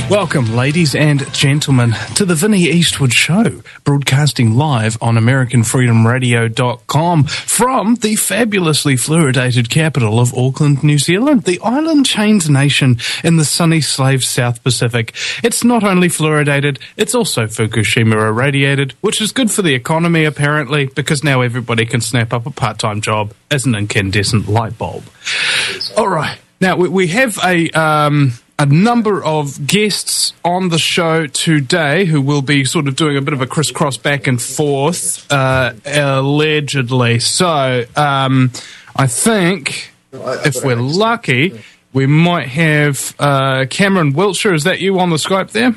Welcome, ladies and gentlemen, to the Vinnie Eastwood Show, broadcasting live on AmericanFreedomRadio.com from the fabulously fluoridated capital of Auckland, New Zealand, the island-chained nation in the sunny slave South Pacific. It's not only fluoridated, it's also Fukushima irradiated, which is good for the economy, apparently, because now everybody can snap up a part-time job as an incandescent light bulb. All right. Now, we have a number of guests on the show today who will be sort of doing a bit of a crisscross back and forth, allegedly. So, I think if we're lucky, we might have Cameron Wiltshire. Is that you on the Skype there?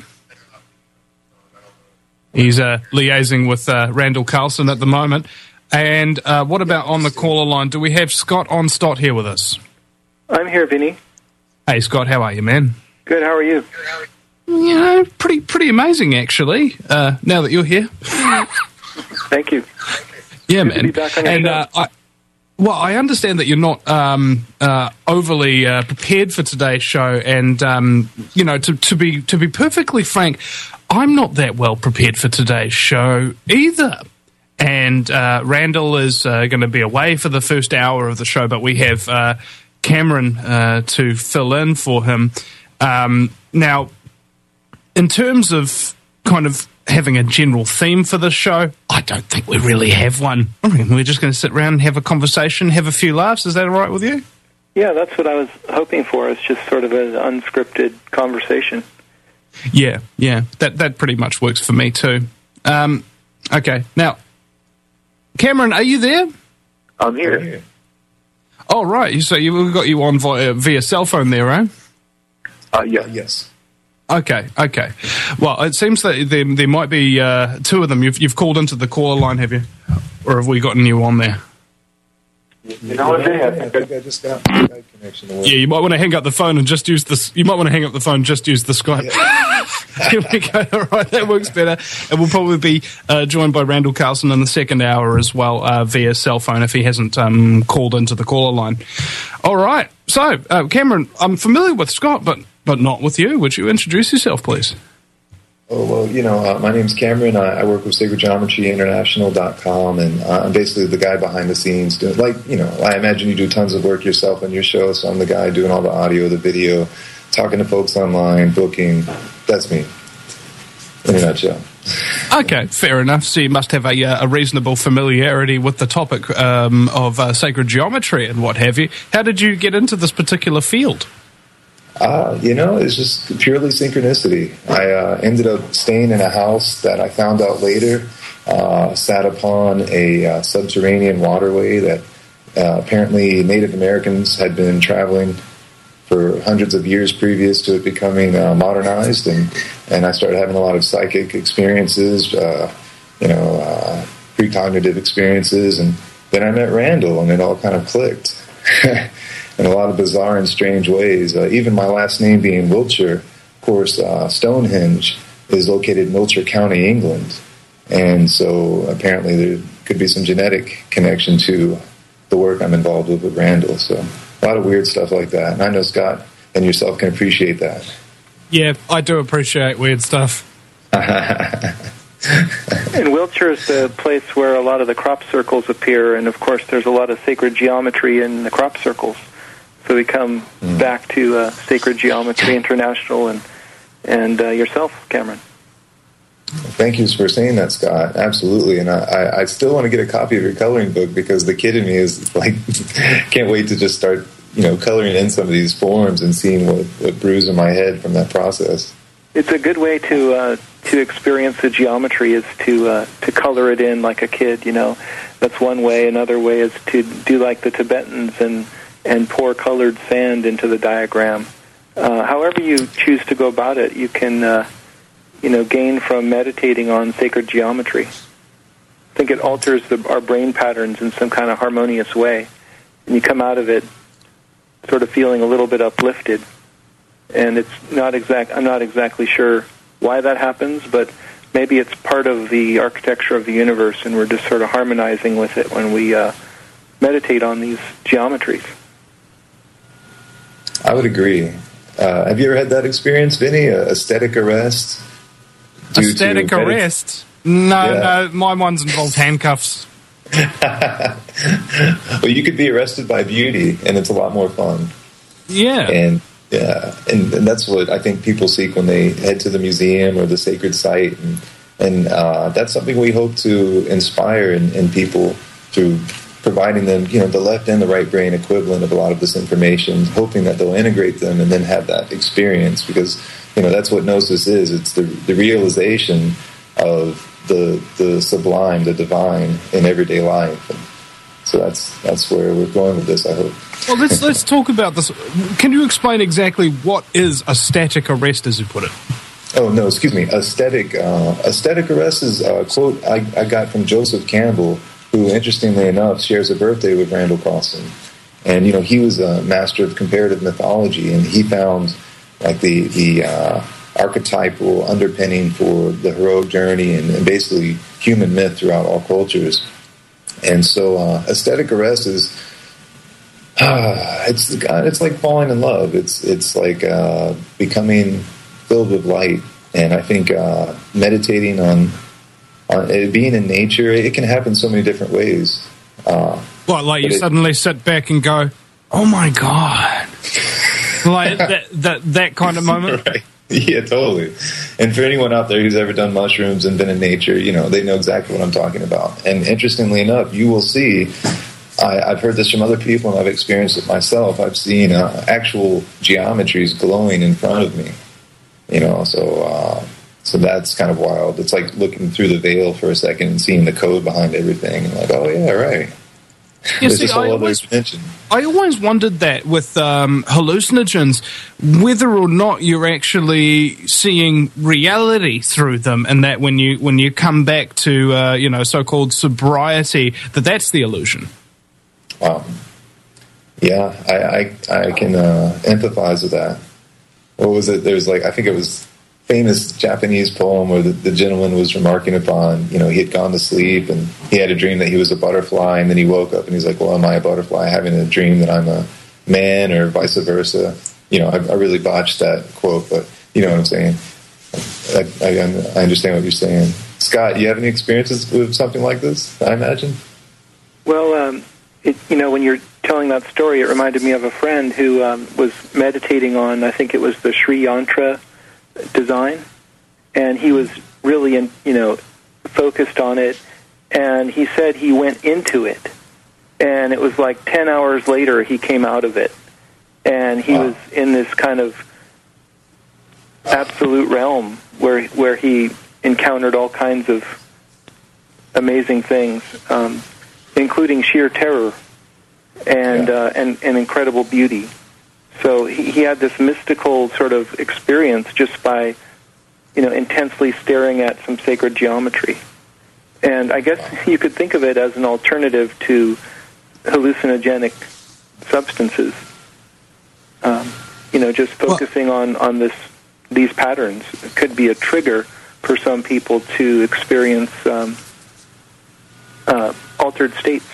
He's liaising with Randall Carlson at the moment. And what about on the caller line? Do we have Scott on Stott here with us? I'm here, Vinny. Hey, Scott, how are you, man? Good, how are you? You know, pretty amazing, actually, now that you're here. Thank you. Yeah, Good man. to be back on your show. I understand that you're not overly prepared for today's show, and you know, to be perfectly frank, I'm not that well prepared for today's show either. And Randall is going to be away for the first hour of the show, but we have Cameron to fill in for him. Now, in terms of kind of having a general theme for this show, I don't think we really have one. I mean, we're just going to sit around and have a conversation, have a few laughs. Is that all right with you? Yeah, that's what I was hoping for. It's just sort of an unscripted conversation. Yeah, that pretty much works for me too. Okay, now, Cameron, are you there? I'm here. Oh, right. So we've got you on via cell phone there, eh? Yes. Okay. Well, it seems that there might be two of them. You've called into the caller line, have you? Or have we gotten you on there? You know what I think I just got the connection. Yeah, you might want to hang up the phone and just use this. You might want to hang up the phone and just use the Skype. Yeah. Here we go. All right, that works better. And we'll probably be joined by Randall Carlson in the second hour as well via cell phone if he hasn't called into the caller line. All right. So, Cameron, I'm familiar with Scott, but not with you. Would you introduce yourself, please? Oh, well, you know, my name's Cameron. I work with SacredGeometryInternational.com, and I'm basically the guy behind the scenes doing, I imagine you do tons of work yourself on your show, so I'm the guy doing all the audio, the video, talking to folks online, booking. That's me, in a nutshell. Okay, fair enough. So you must have a reasonable familiarity with the topic of sacred geometry and what have you. How did you get into this particular field? It's just purely synchronicity. I ended up staying in a house that I found out later sat upon a subterranean waterway that apparently Native Americans had been traveling for hundreds of years previous to it becoming modernized, and I started having a lot of psychic experiences, precognitive experiences, and then I met Randall, and it all kind of clicked. In a lot of bizarre and strange ways. Even my last name being Wiltshire, of course, Stonehenge is located in Wiltshire County, England. And so apparently there could be some genetic connection to the work I'm involved with Randall. So a lot of weird stuff like that. And I know Scott and yourself can appreciate that. Yeah, I do appreciate weird stuff. And Wiltshire is the place where a lot of the crop circles appear, and of course there's a lot of sacred geometry in the crop circles. So we come back to Sacred Geometry International and yourself, Cameron. Thank you for saying that, Scott. Absolutely. And I still want to get a copy of your coloring book because the kid in me is like, can't wait to just start, coloring in some of these forms and seeing what brews in my head from that process. It's a good way to experience the geometry is to color it in like a kid, That's one way. Another way is to do like the Tibetans and pour colored sand into the diagram. However you choose to go about it, you can, gain from meditating on sacred geometry. I think it alters our brain patterns in some kind of harmonious way. And you come out of it sort of feeling a little bit uplifted. And I'm not exactly sure why that happens, but maybe it's part of the architecture of the universe, and we're just sort of harmonizing with it when we meditate on these geometries. I would agree. Have you ever had that experience, Vinny? A static arrest? A static arrest? No, my one's involved handcuffs. Well, you could be arrested by beauty, and it's a lot more fun. Yeah. And that's what I think people seek when they head to the museum or the sacred site. And that's something we hope to inspire in people through providing them, the left and the right brain equivalent of a lot of this information, hoping that they'll integrate them and then have that experience, because, that's what Gnosis is. It's the realization of the sublime, the divine in everyday life. And so that's where we're going with this, I hope. Well, let's talk about this. Can you explain exactly what is a static arrest, as you put it? Oh, no, excuse me. A static arrest is a quote I got from Joseph Campbell, who, interestingly enough, shares a birthday with Randall Carlson. And, he was a master of comparative mythology, and he found, like, the archetypal underpinning for the heroic journey and basically human myth throughout all cultures. And so aesthetic arrest is, it's like falling in love. It's like becoming filled with light. And I think meditating on it, being in nature, it can happen so many different ways. You suddenly sit back and go, oh my God. Like that kind of moment? Right. Yeah, totally. And for anyone out there who's ever done mushrooms and been in nature, they know exactly what I'm talking about. And interestingly enough, you will see, I've heard this from other people and I've experienced it myself. I've seen actual geometries glowing in front of me. So that's kind of wild. It's like looking through the veil for a second and seeing the code behind everything. And like, oh yeah, right. There's this whole other dimension. I always wondered that with hallucinogens, whether or not you're actually seeing reality through them, and that when you come back to so-called sobriety, that's the illusion. Wow. Yeah, I can empathize with that. What was it? There's I think it was famous Japanese poem where the gentleman was remarking upon, he had gone to sleep and he had a dream that he was a butterfly, and then he woke up and he's like, well, am I a butterfly having a dream that I'm a man, or vice versa? I really botched that quote, but you know what I'm saying. I understand what you're saying. Scott, you have any experiences with something like this, I imagine? Well, when you're telling that story, it reminded me of a friend who was meditating on, I think it was the Sri Yantra design, and he was really focused on it, and he said he went into it, and it was like 10 hours later he came out of it, and he was in this kind of absolute realm where he encountered all kinds of amazing things, including sheer terror and incredible beauty. So he had this mystical sort of experience just by, intensely staring at some sacred geometry. And I guess you could think of it as an alternative to hallucinogenic substances. Just focusing on these patterns could be a trigger for some people to experience altered states.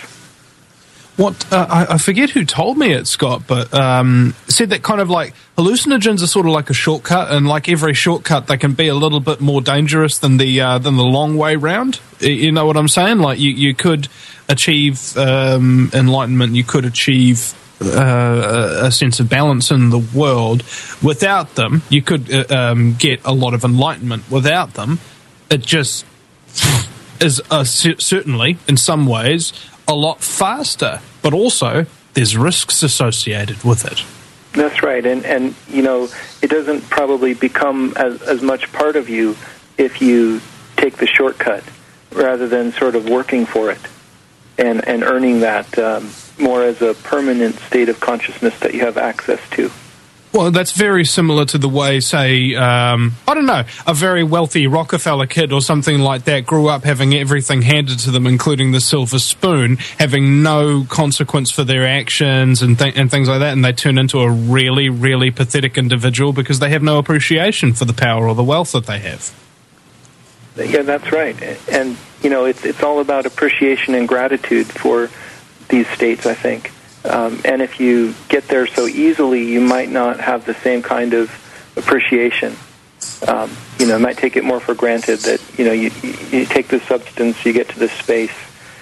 I forget who told me it, Scott, but said that kind of like hallucinogens are sort of like a shortcut, and like every shortcut, they can be a little bit more dangerous than the long way round. You know what I'm saying? Like you could achieve enlightenment, you could achieve a sense of balance in the world without them. You could get a lot of enlightenment without them. It just is certainly, in some ways, a lot faster, but also there's risks associated with it. That's right, and it doesn't probably become as much part of you if you take the shortcut rather than sort of working for it and earning that more as a permanent state of consciousness that you have access to. Well, that's very similar to the way, say, a very wealthy Rockefeller kid or something like that grew up having everything handed to them, including the silver spoon, having no consequence for their actions and things like that, and they turn into a really, really pathetic individual because they have no appreciation for the power or the wealth that they have. Yeah, that's right. And, it's all about appreciation and gratitude for these states, I think. And if you get there so easily, you might not have the same kind of appreciation. You might take it more for granted that, you take this substance, you get to this space,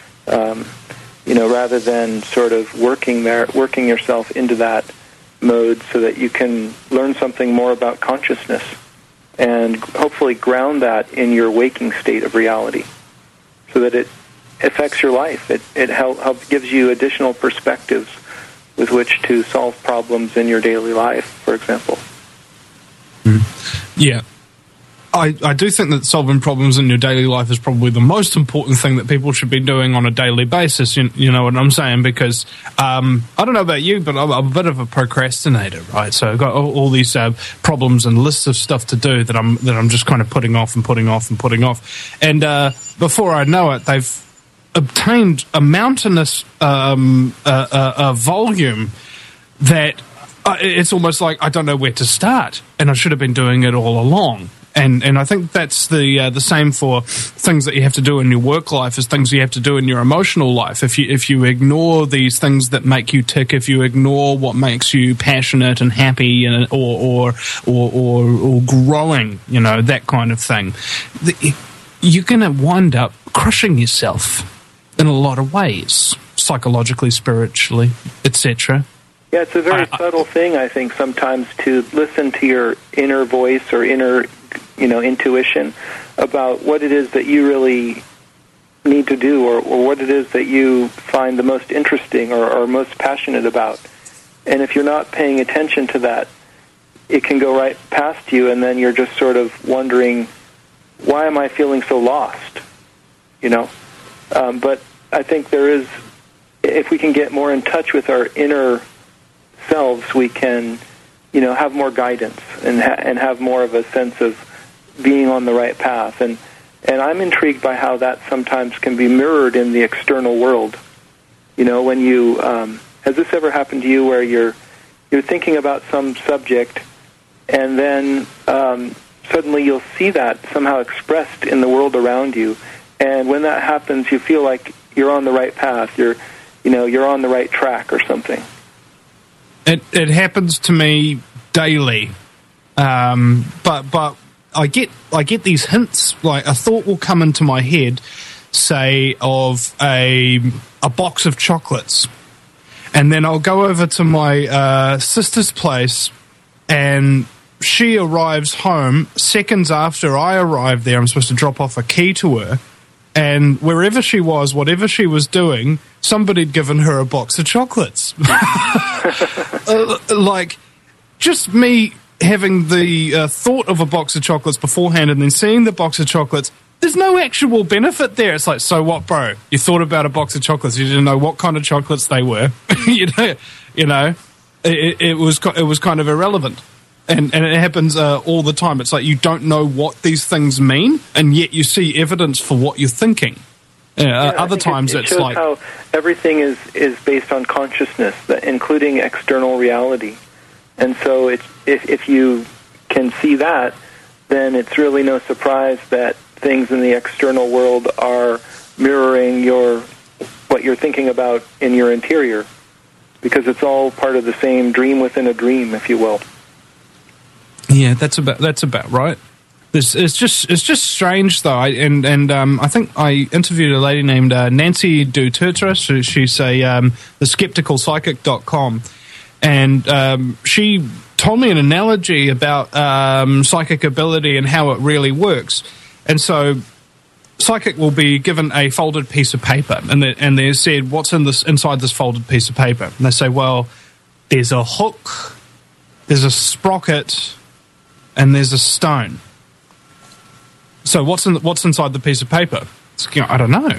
rather than sort of working yourself into that mode so that you can learn something more about consciousness and hopefully ground that in your waking state of reality so that it affects your life. It gives you additional perspectives with which to solve problems in your daily life, for example. Yeah. I do think that solving problems in your daily life is probably the most important thing that people should be doing on a daily basis. You know what I'm saying? Because I don't know about you, but I'm a bit of a procrastinator, right? So I've got all these problems and lists of stuff to do that I'm just kind of putting off and putting off and putting off. And before I know it, they've obtained a mountainous volume that it's almost like I don't know where to start, and I should have been doing it all along. And I think that's the same for things that you have to do in your work life as things you have to do in your emotional life. If you ignore these things that make you tick, if you ignore what makes you passionate and happy or growing, that kind of thing, you're going to wind up crushing yourself in a lot of ways, psychologically, spiritually, etc. Yeah, it's a very subtle thing, I think, sometimes to listen to your inner voice or inner intuition about what it is that you really need to do or what it is that you find the most interesting or most passionate about. And if you're not paying attention to that, it can go right past you, and then you're just sort of wondering, why am I feeling so lost? But I think there is, if we can get more in touch with our inner selves, we can, have more guidance and have more of a sense of being on the right path. And I'm intrigued by how that sometimes can be mirrored in the external world. When you has this ever happened to you where you're thinking about some subject, and then suddenly you'll see that somehow expressed in the world around you, and when that happens, you feel like you're on the right path. You're on the right track or something. It happens to me daily, but I get these hints. Like a thought will come into my head, say of a box of chocolates, and then I'll go over to my sister's place, and she arrives home seconds after I arrive there. I'm supposed to drop off a key to her, and wherever she was, whatever she was doing, somebody had given her a box of chocolates. Like, just me having the thought of a box of chocolates beforehand and then seeing the box of chocolates, there's no actual benefit there. It's like, so what, bro? You thought about a box of chocolates. You didn't know what kind of chocolates they were. It was kind of irrelevant. And it happens all the time. It's like you don't know what these things mean, and yet you see evidence for what you're thinking. Other times it it's shows like how everything is based on consciousness, including external reality. And so if you can see that, then it's really no surprise that things in the external world are mirroring what you're thinking about in your interior, because it's all part of the same dream within a dream, if you will. Yeah, that's about right. It's just strange though, and I think I interviewed a lady named Nancy Dutertra. She's theskepticalpsychic.com, and she told me an analogy about psychic ability and how it really works. And so, psychic will be given a folded piece of paper, and they're said, "What's inside this folded piece of paper?" And they say, "Well, there's a hook, there's a sprocket, and there's a stone." So what's inside the piece of paper? I don't know.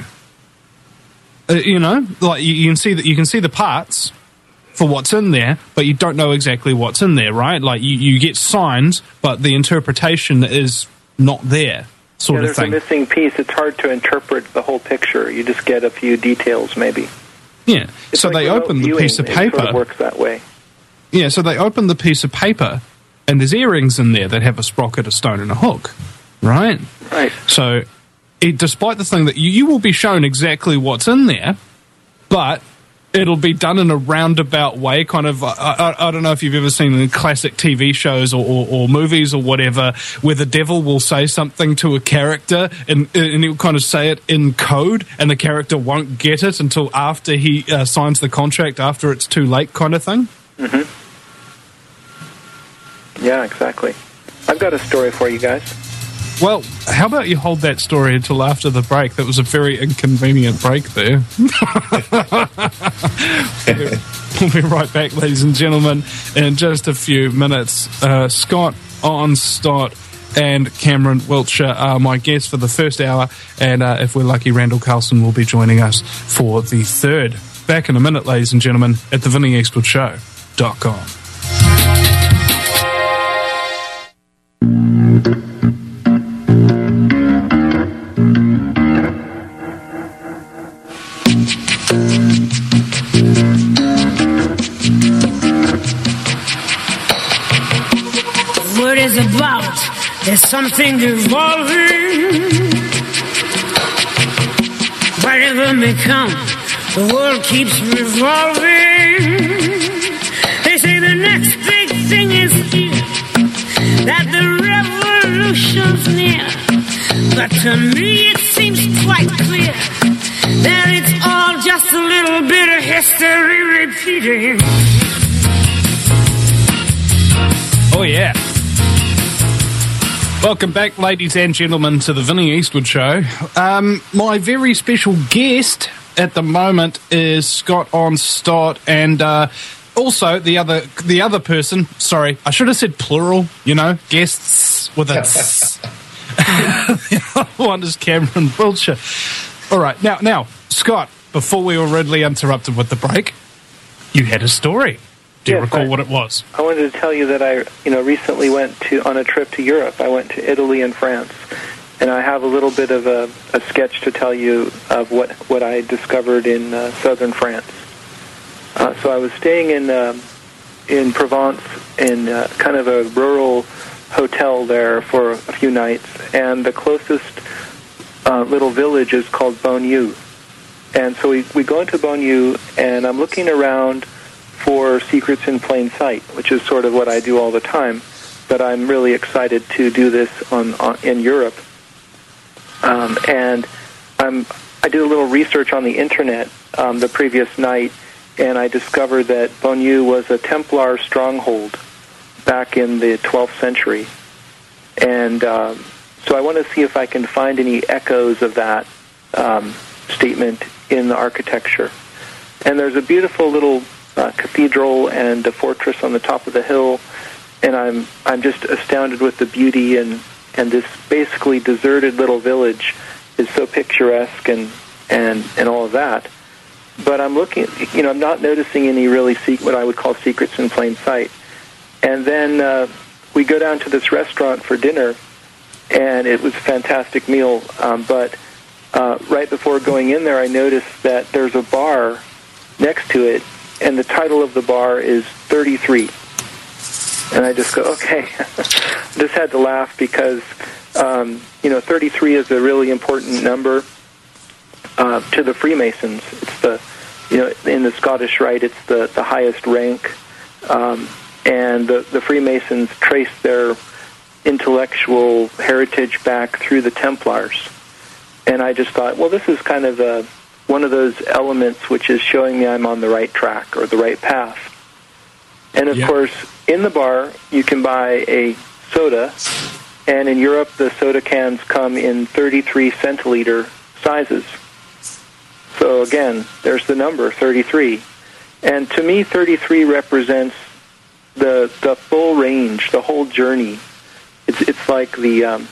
Like you can see the parts for what's in there, but you don't know exactly what's in there, right? Like you get signs, but the interpretation is not there, sort of thing. There's a missing piece. It's hard to interpret the whole picture. You just get a few details, maybe. Yeah. It's so like they open the piece of paper. It sort of works that way. Yeah. So they open the piece of paper, and there's earrings in there that have a sprocket, a stone, and a hook. Right? Right. So, despite the thing that you will be shown exactly what's in there, but it'll be done in a roundabout way, kind of. I don't know if you've ever seen the classic TV shows or movies or whatever, where the devil will say something to a character and he'll kind of say it in code, and the character won't get it until after he signs the contract, after it's too late, kind of thing. Mm-hmm. Yeah, exactly. I've got a story for you guys. Well, how about you hold that story until after the break? That was a very inconvenient break there. We'll be right back, ladies and gentlemen, in just a few minutes. Scott Onstott and Cameron Wiltshire are my guests for the first hour, and if we're lucky, Randall Carlson will be joining us for the third. Back in a minute, ladies and gentlemen, at thevinnieeastwoodshow.com. What is about? There's something evolving. Whatever may come, the world keeps revolving. They say the next big thing is here, that the revolution's near. But to me it seems quite clear that it's all just a little bit of history repeating. Oh yeah. Welcome back, ladies and gentlemen, to the Vinnie Eastwood Show. My very special guest at the moment is Scott Onstott, and also the other person. Sorry, I should have said plural. Guests with a. The other one is Cameron Wiltshire. All right, now, Scott. Before we were rudely interrupted with the break, you had a story. Do you recall what it was? I wanted to tell you that I, recently went on a trip to Europe. I went to Italy and France, and I have a little bit of a sketch to tell you of what I discovered in southern France. So I was staying in Provence in kind of a rural hotel there for a few nights, and the closest little village is called Beaulieu. And so we go into Beaulieu, and I'm looking around for secrets in plain sight, which is sort of what I do all the time, but I'm really excited to do this in Europe. And I did a little research on the internet the previous night, and I discovered that Beaulieu was a Templar stronghold back in the 12th century. And so I want to see if I can find any echoes of that statement in the architecture. And there's a beautiful little cathedral and a fortress on the top of the hill, and I'm just astounded with the beauty, and this basically deserted little village is so picturesque and all of that. But I'm looking, I'm not noticing any really what I would call secrets in plain sight. And then we go down to this restaurant for dinner, and it was a fantastic meal. But right before going in there, I noticed that there's a bar next to it, and the title of the bar is 33. And I just go, okay. Just had to laugh because, 33 is a really important number to the Freemasons. It's in the Scottish Rite, it's the highest rank. And the Freemasons trace their intellectual heritage back through the Templars. And I just thought, well, this is kind of one of those elements which is showing me I'm on the right track or the right path. And of course, in the bar, you can buy a soda, and in Europe, the soda cans come in 33 centiliter sizes. So again, there's the number 33. And to me, 33 represents the full range, the whole journey. It's like the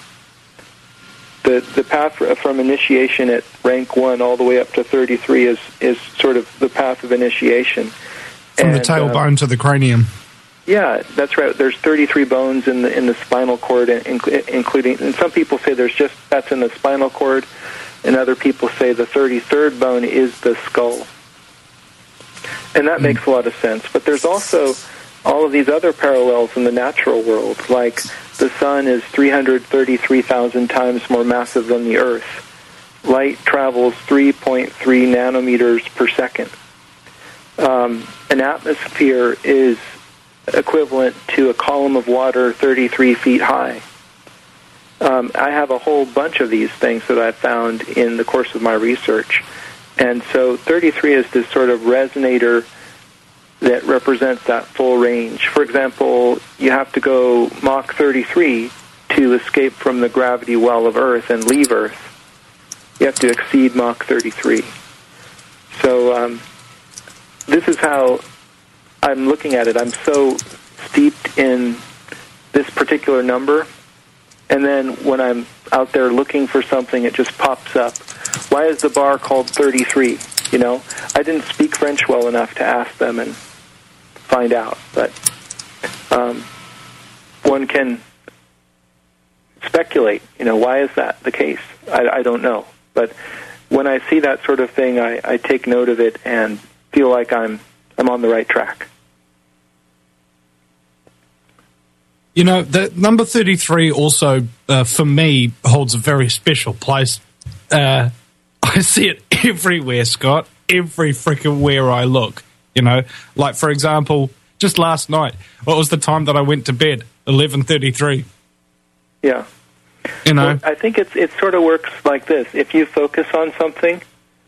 path from initiation at rank 1 all the way up to 33 is sort of the path of initiation. From the tailbone to the cranium. Yeah, that's right. There's 33 bones in the spinal cord, including, and some people say that's in the spinal cord, and other people say the 33rd bone is the skull. And that makes a lot of sense. But there's also all of these other parallels in the natural world, like the sun is 333,000 times more massive than the Earth. Light travels 3.3 nanometers per second. an atmosphere is equivalent to a column of water 33 feet high. I have a whole bunch of these things that I've found in the course of my research. And so 33 is this sort of resonator that represents that full range. For example, you have to go Mach 33 to escape from the gravity well of Earth and leave Earth. You have to exceed Mach 33. So this is how I'm looking at it. I'm so steeped in this particular number, and then when I'm out there looking for something, it just pops up. Why is the bar called 33? You know, I didn't speak French well enough to ask them and find out, but one can speculate. You know, why is that the case? I don't know, but when I see that sort of thing, I take note of it and feel like I'm on the right track. You know, the number 33 also, for me, holds a very special place. I see it everywhere, Scott. Every freaking where I look. You know, like, for example, just last night, what was the time that I went to bed? 11:33. Yeah. You know? Well, I think it sort of works like this. If you focus on something,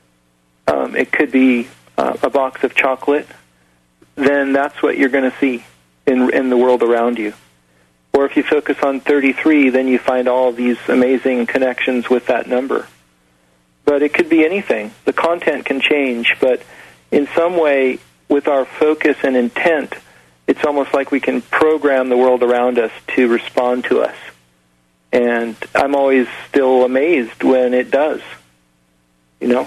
it could be a box of chocolate, then that's what you're going to see in the world around you. Or if you focus on 33, then you find all these amazing connections with that number. But it could be anything. The content can change, but in some way, with our focus and intent, it's almost like we can program the world around us to respond to us. And I'm always still amazed when it does, you know?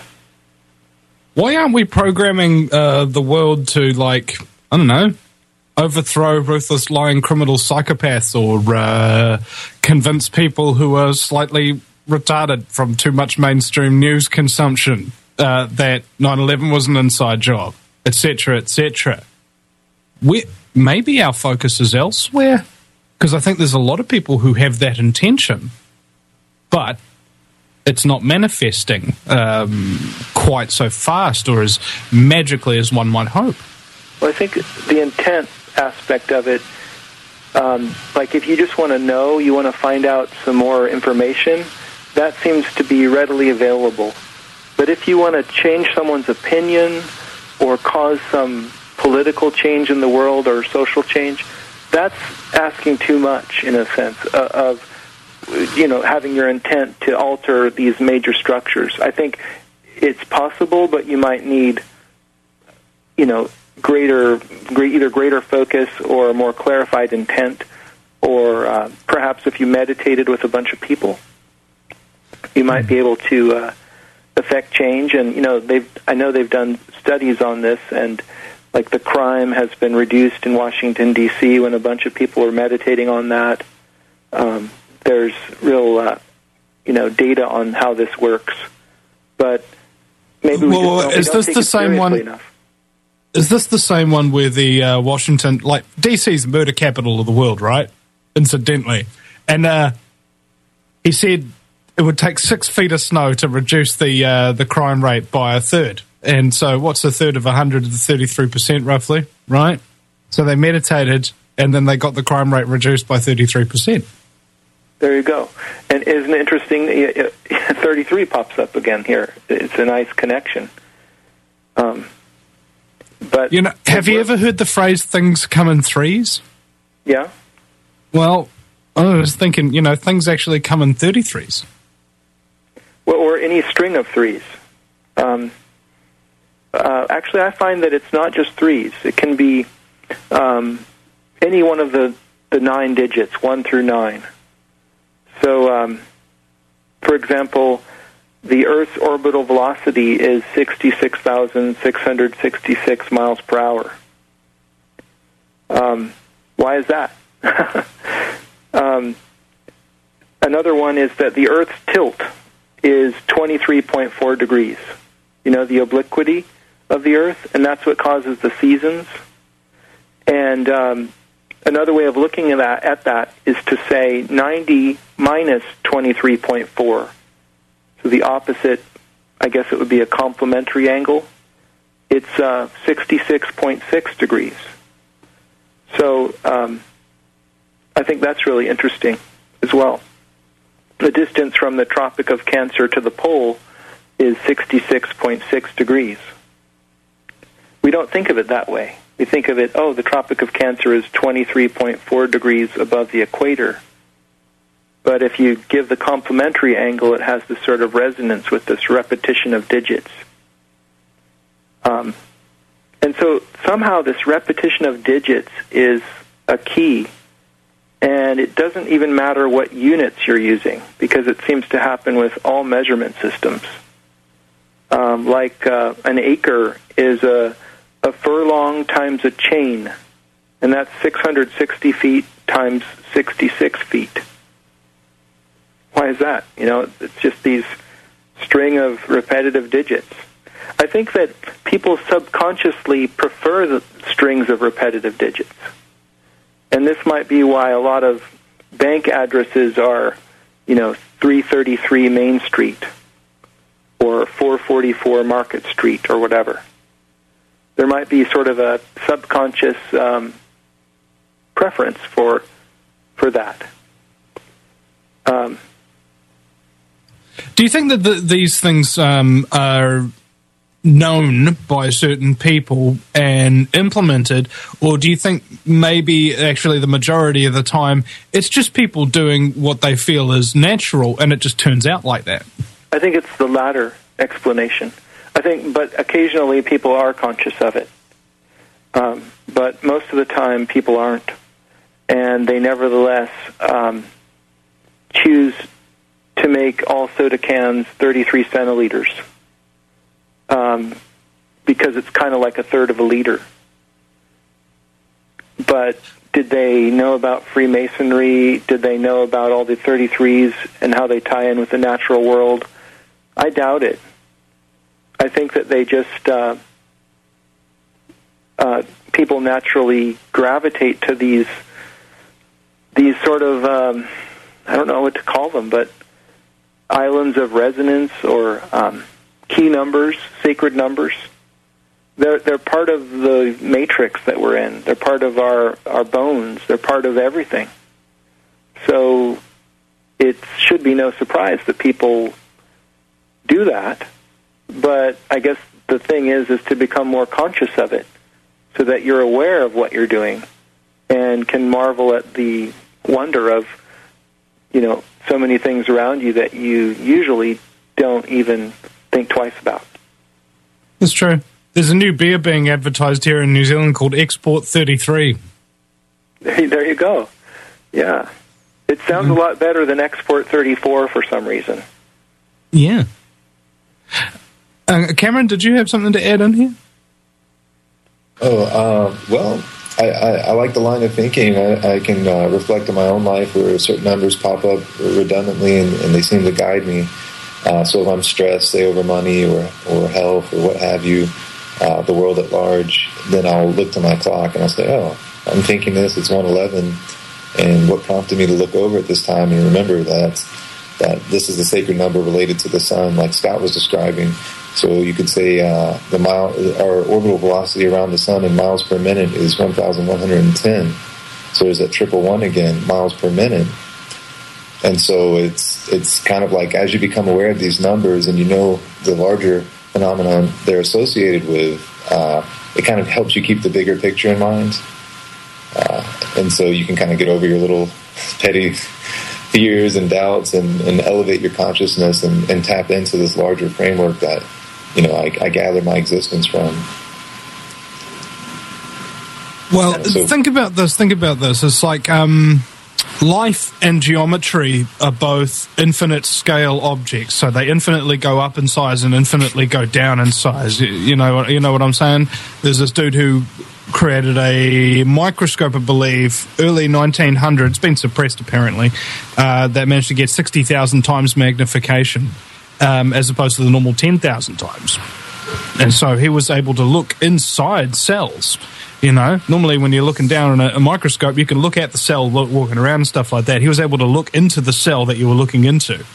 Why aren't we programming the world to, like, I don't know, overthrow ruthless, lying criminal psychopaths, or convince people who are slightly retarded from too much mainstream news consumption that 9/11 was an inside job, etc., etc.? Maybe our focus is elsewhere, because I think there's a lot of people who have that intention, but it's not manifesting quite so fast or as magically as one might hope. Well, I think the intent aspect of it, like if you just want to know, you want to find out some more information, that seems to be readily available. But if you want to change someone's opinion or cause some political change in the world or social change, that's asking too much, in a sense, of you know, having your intent to alter these major structures. I think it's possible, but you might need, you know, either greater focus or more clarified intent, or perhaps if you meditated with a bunch of people, you might be able to affect change. And, you know, I know they've done studies on this, and like the crime has been reduced in Washington, D.C. when a bunch of people are meditating on that. There's real, you know, data on how this works. But maybe we don't take it seriously enough. Is this the same one where the Washington, like, DC's the murder capital of the world, right? Incidentally. And he said it would take 6 feet of snow to reduce the crime rate by a third. And so what's a third of 100 to 33% roughly, right? So they meditated, and then they got the crime rate reduced by 33%. There you go. And isn't it interesting, 33 pops up again here. It's a nice connection. But you know, have you ever heard the phrase "things come in threes"? Yeah. Well, I was thinking, you know, things actually come in 33s. Well, or any string of threes. Actually, I find that it's not just threes. It can be any one of the 9 digits, 1 through 9. So, for example, the Earth's orbital velocity is 66,666 miles per hour. Why is that? Another one is that the Earth's tilt is 23.4 degrees. You know, the obliquity of the Earth, and that's what causes the seasons. And another way of looking at that is to say 90 minus 23.4. So the opposite, I guess it would be a complementary angle. it's 66.6 degrees. So I think that's really interesting as well. The distance from the Tropic of Cancer to the pole is 66.6 degrees. We don't think of it that way. We think of it, the Tropic of Cancer is 23.4 degrees above the equator. But if you give the complementary angle, it has this sort of resonance with this repetition of digits. And so somehow this repetition of digits is a key, and it doesn't even matter what units you're using, because it seems to happen with all measurement systems. An acre is a furlong times a chain, and that's 660 feet times 66 feet. Why is that? It's just these string of repetitive digits. I think that people subconsciously prefer the strings of repetitive digits. And this might be why a lot of bank addresses are, 333 Main Street or 444 Market Street or whatever. There might be sort of a subconscious preference for that. Do you think that these things are known by certain people and implemented, or do you think maybe actually the majority of the time it's just people doing what they feel is natural and it just turns out like that? I think it's the latter explanation. But occasionally people are conscious of it. But most of the time people aren't. And they nevertheless choose to make all soda cans 33 centiliters. Because it's kind of like a third of a liter. But did they know about Freemasonry? Did they know about all the 33s and how they tie in with the natural world? I doubt it. I think that they just, people naturally gravitate to these sort of, I don't know what to call them, but islands of resonance or key numbers, sacred numbers. They're part of the matrix that we're in. They're part of our bones. They're part of everything. So it should be no surprise that people do that. But I guess the thing is to become more conscious of it so that you're aware of what you're doing and can marvel at the wonder of, so many things around you that you usually don't even think twice about. That's true. There's a new beer being advertised here in New Zealand called Export 33. There you go. Yeah. It sounds a lot better than Export 34 for some reason. Yeah. Cameron, did you have something to add in here? Well, I like the line of thinking. I can reflect on my own life where certain numbers pop up redundantly and they seem to guide me. So if I'm stressed, say over money or health or what have you, the world at large, then I'll look to my clock and I'll say, I'm thinking this, it's 1:11, and what prompted me to look over at this time and remember that this is a sacred number related to the sun, like Scott was describing. So you could say our orbital velocity around the sun in miles per minute is 1,110. So there's that 111 again, miles per minute. And so it's kind of like as you become aware of these numbers and you know the larger phenomenon they're associated with, it kind of helps you keep the bigger picture in mind. And so you can kind of get over your little petty fears and doubts and elevate your consciousness and tap into this larger framework that, I gather my existence from. Well, think about this. It's like life and geometry are both infinite scale objects, so they infinitely go up in size and infinitely go down in size. You know what I'm saying? There's this dude who created a microscope, I believe, early 1900s, been suppressed apparently, that managed to get 60,000 times magnification as opposed to the normal 10,000 times. And so he was able to look inside cells. Normally when you're looking down on a microscope, you can look at the cell walking around and stuff like that. He was able to look into the cell that you were looking into.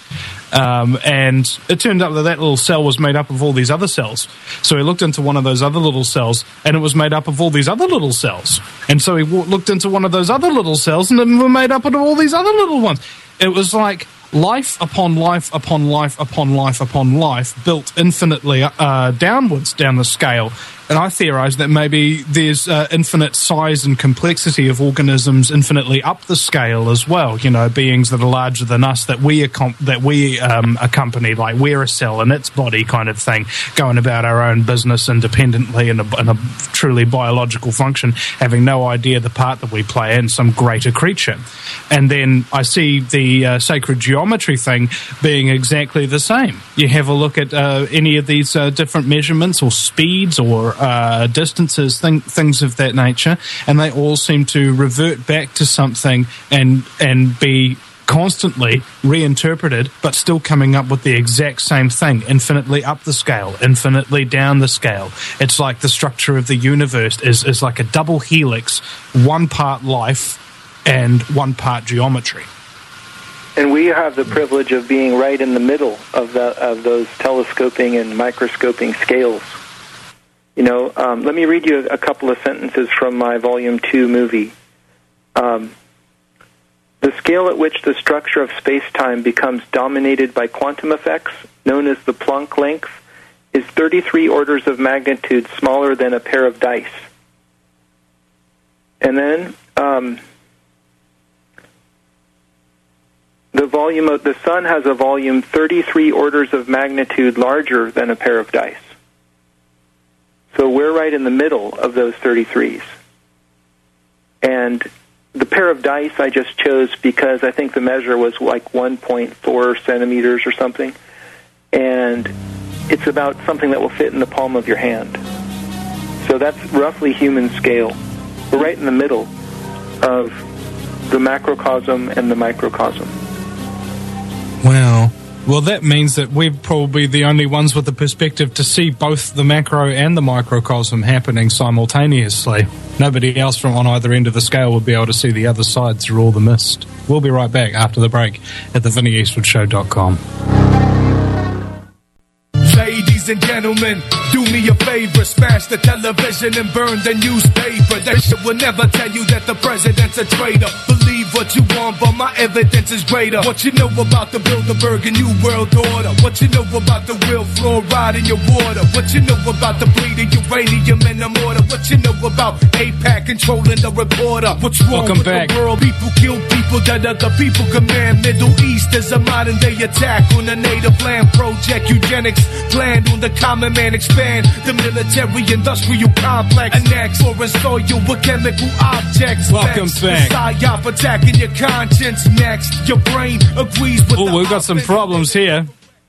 And it turned out that little cell was made up of all these other cells. So he looked into one of those other little cells, and it was made up of all these other little cells. And so he looked into one of those other little cells, and it were made up of all these other little ones. It was like life upon life upon life upon life upon life built infinitely downwards down the scale. And I theorize that maybe there's infinite size and complexity of organisms infinitely up the scale as well. You know, beings that are larger than us that we accompany, like we're a cell in its body kind of thing, going about our own business independently in a truly biological function, having no idea the part that we play in some greater creature. And then I see the sacred geometry thing being exactly the same. You have a look at any of these different measurements or speeds or distances, things of that nature, and they all seem to revert back to something and be constantly reinterpreted, but still coming up with the exact same thing, infinitely up the scale, infinitely down the scale. It's like the structure of the universe is like a double helix, one part life and one part geometry. And we have the privilege of being right in the middle of those telescoping and microscoping scales. You know, let me read you a couple of sentences from my Volume 2 movie. The scale at which the structure of space-time becomes dominated by quantum effects, known as the Planck length, is 33 orders of magnitude smaller than a pair of dice. And then the sun has a volume 33 orders of magnitude larger than a pair of dice. So we're right in the middle of those 33s. And the pair of dice I just chose because I think the measure was like 1.4 centimeters or something. And it's about something that will fit in the palm of your hand. So that's roughly human scale. We're right in the middle of the macrocosm and the microcosm. Wow. Well, that means that we're probably the only ones with the perspective to see both the macro and the microcosm happening simultaneously. Nobody else from on either end of the scale would be able to see the other side through all the mist. We'll be right back after the break at theVinnyEastwoodshow.com. Ladies and gentlemen, do me a favor, smash the television and burn the newspaper. That shit will never tell you that the president's a traitor. Believe what you want, but my evidence is greater. What you know about the Bilderberg and New World Order? What you know about the real fluoride in your water? What you know about the bleeding uranium in the mortar? What you know about AIPAC controlling the reporter? What's wrong with the world? People kill people that other people command. Middle East is a modern day attack on the native land. Project eugenics planned on the common man. Expand the military industrial complex. Annex foreign soil with chemical objects. Welcome back. Psyop attacking your conscience. Next, your brain agrees with. Oh, we've got some problems here.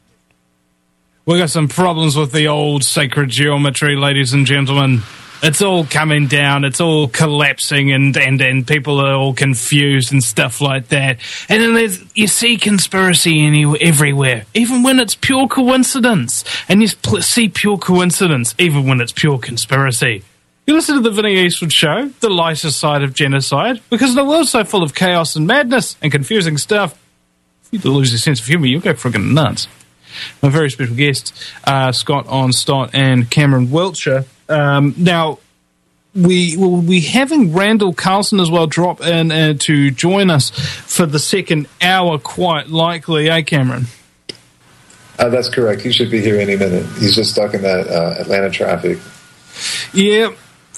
We've got some problems with the old sacred geometry, ladies and gentlemen. It's all coming down, it's all collapsing, and people are all confused and stuff like that. And then you see conspiracy everywhere, even when it's pure coincidence. And you see pure coincidence, even when it's pure conspiracy. You listen to the Vinny Eastwood Show, the lighter side of genocide, because the world's so full of chaos and madness and confusing stuff. If you lose your sense of humor, you'll go friggin' nuts. My very special guests, Scott Onstott and Cameron Welcher. Now, we will be having Randall Carlson as well drop in to join us for the second hour, quite likely, Cameron? That's correct. He should be here any minute. He's just stuck in that Atlanta traffic. Yeah,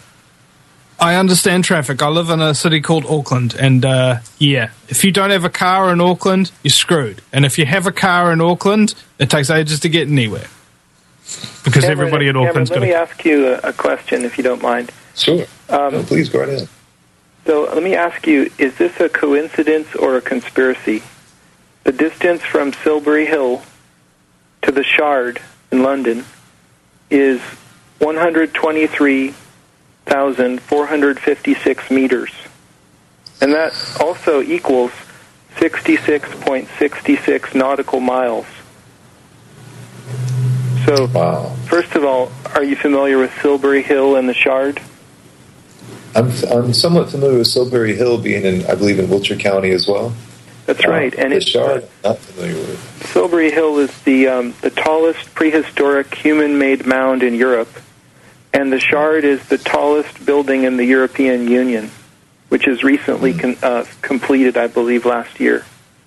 I understand traffic. I live in a city called Auckland, and if you don't have a car in Auckland, you're screwed. And if you have a car in Auckland, it takes ages to get anywhere. Because Cameron, everybody in Auckland's got. Let me ask you a question, if you don't mind. Sure. No, please go right ahead. So let me ask you: is this a coincidence or a conspiracy? The distance from Silbury Hill to the Shard in London is 123,456 meters, and that also equals 66.66 nautical miles. So, wow. First of all, are you familiar with Silbury Hill and the Shard? I'm somewhat familiar with Silbury Hill being I believe in Wiltshire County as well. That's right. And the Shard, not familiar with. Silbury Hill is the tallest prehistoric human-made mound in Europe, and the Shard is the tallest building in the European Union, which is recently completed, I believe, last year.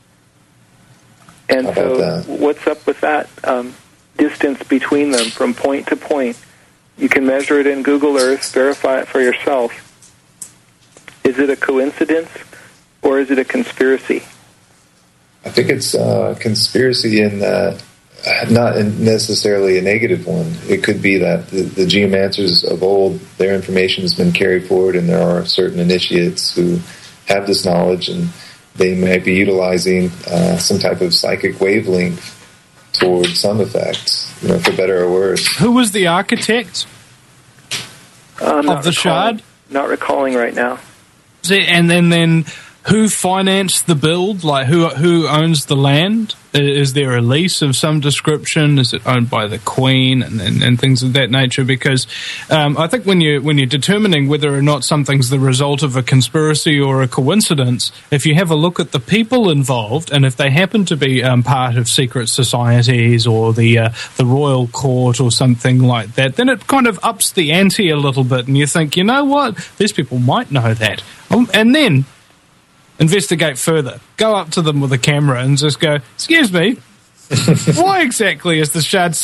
And so what's up with that distance between them from point to point? You can measure it in Google Earth, verify it for yourself. Is it a coincidence or is it a conspiracy? I think it's a conspiracy in that, not necessarily a negative one. It could be that the geomancers of old, their information has been carried forward, and there are certain initiates who have this knowledge, and they might be utilizing some type of psychic wavelength towards some effects, for better or worse. Who was the architect of the Shard? Not recalling right now. And then who financed the build? Like, who owns the land? Is there a lease of some description? Is it owned by the Queen and things of that nature? Because I think when you're determining whether or not something's the result of a conspiracy or a coincidence, if you have a look at the people involved, and if they happen to be part of secret societies or the royal court or something like that, then it kind of ups the ante a little bit, and you think, you know what, these people might know that, and then investigate further. Go up to them with a camera and just go, excuse me, why exactly is the Shard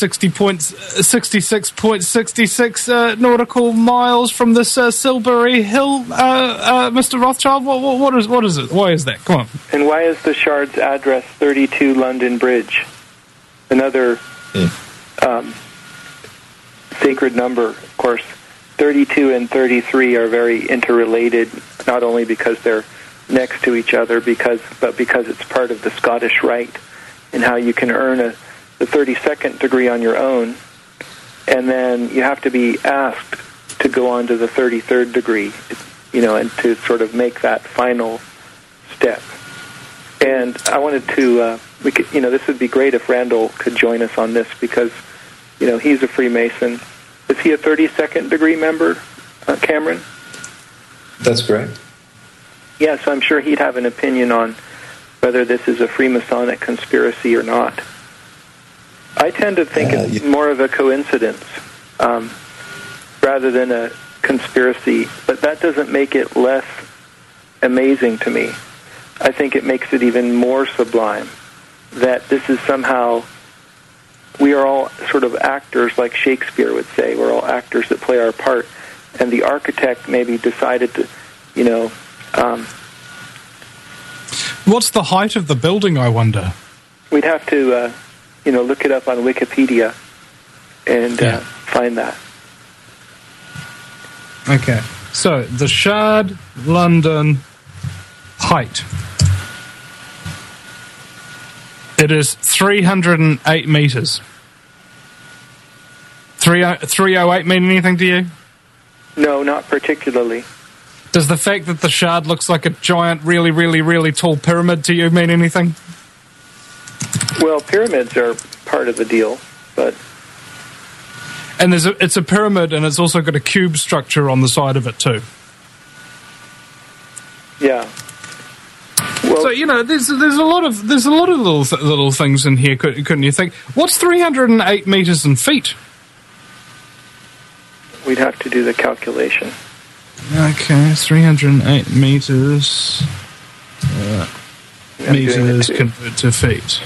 66.66 nautical miles from this Silbury Hill, Mr. Rothschild? What is it? Why is that? Come on. And why is the Shard's address 32 London Bridge? Another sacred number, of course. 32 and 33 are very interrelated, not only because they're next to each other, but because it's part of the Scottish Rite and how you can earn the 32nd degree on your own, and then you have to be asked to go on to the 33rd degree, and to sort of make that final step. And I wanted to, this would be great if Randall could join us on this, because, he's a Freemason. Is he a 32nd degree member, Cameron? That's correct. Yeah, so I'm sure he'd have an opinion on whether this is a Freemasonic conspiracy or not. I tend to think it's more of a coincidence rather than a conspiracy, but that doesn't make it less amazing to me. I think it makes it even more sublime that this is somehow, we are all sort of actors, like Shakespeare would say. We're all actors that play our part, and the architect maybe decided to, what's the height of the building, I wonder? We'd have to, look it up on Wikipedia and find that. Okay. So, the Shard, London, height. It is 308 metres. 308 mean anything to you? No, not particularly. Does the fact that the Shard looks like a giant, really, really, really tall pyramid to you mean anything? Well, pyramids are part of the deal, but... And it's a pyramid, and it's also got a cube structure on the side of it, too. Yeah. Well, so, there's a lot of little things in here, couldn't you think? What's 308 metres in feet? We'd have to do the calculation. Okay, 308 metres. Metres convert to feet.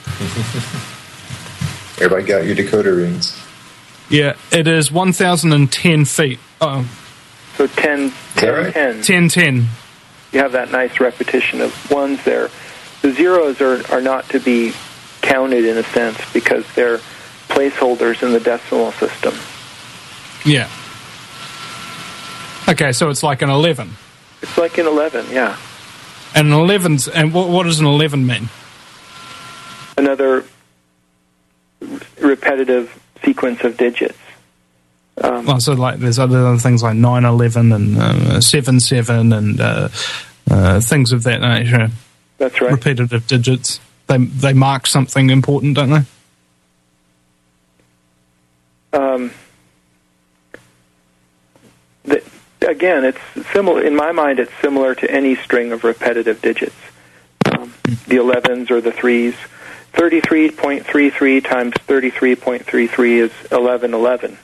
Everybody got your decoder rings. Yeah, it is 1,010 feet. Oh. So 10, 10, 10. 10, 10. You have that nice repetition of ones there. The zeros are not to be counted in a sense because they're placeholders in the decimal system. Yeah. Okay, so it's like an 11. It's like an 11, yeah. And an 11's, and what does an 11 mean? Another repetitive sequence of digits. So like there's other things like 911 and 77 and things of that nature. That's right. Repetitive digits. They mark something important, don't they? Again, it's similar. In my mind, it's similar to any string of repetitive digits. The 11s or the 3s. 33.33 times 33.33 is 1111.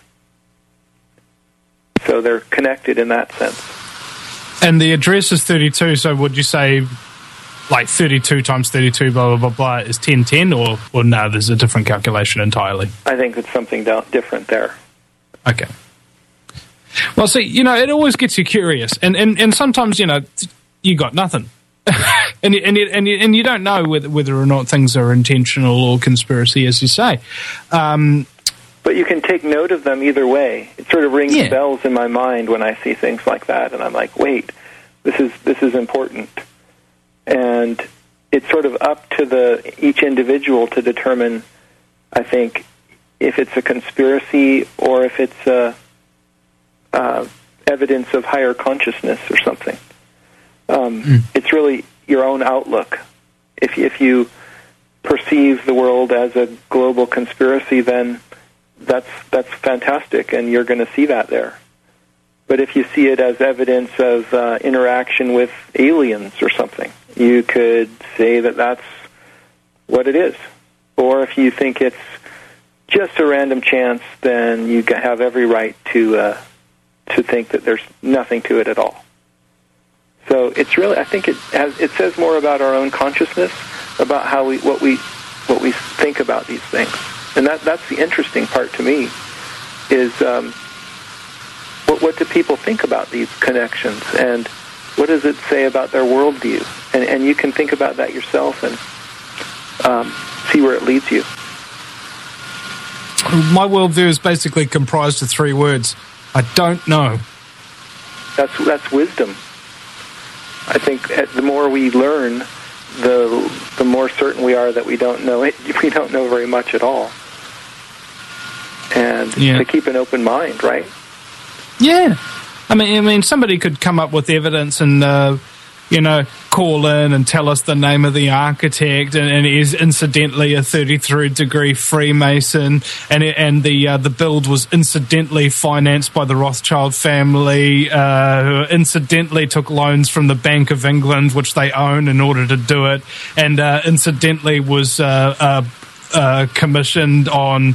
So they're connected in that sense. And the address is 32, so would you say like 32 times 32 blah, blah, blah, blah is 1010, or no, there's a different calculation entirely? I think it's something different there. Okay. Well, see, it always gets you curious, and sometimes, you got nothing. and you don't know whether or not things are intentional or conspiracy, as you say. But you can take note of them either way. It sort of rings bells in my mind when I see things like that, and I'm like, wait, this is important. And it's sort of up to each individual to determine, I think, if it's a conspiracy or if it's evidence of higher consciousness or something. It's really your own outlook. If you perceive the world as a global conspiracy, then that's fantastic, and you're going to see that there. But if you see it as evidence of interaction with aliens or something, you could say that that's what it is. Or if you think it's just a random chance, then you have every right to think that there's nothing to it at all. So it's really, I think it says more about our own consciousness, about how what we think about these things, and that's the interesting part to me. Is what do people think about these connections, and what does it say about their worldview? And you can think about that yourself and see where it leads you. My worldview is basically comprised of 3 words: I don't know. That's wisdom. I think the more we learn, the more certain we are that we don't know it. We don't know very much at all. And to keep an open mind, right? Yeah. I mean, somebody could come up with evidence and, call in and tell us the name of the architect, and is incidentally a 33rd-degree Freemason, and the build was incidentally financed by the Rothschild family, who incidentally took loans from the Bank of England, which they own, in order to do it, and incidentally was commissioned on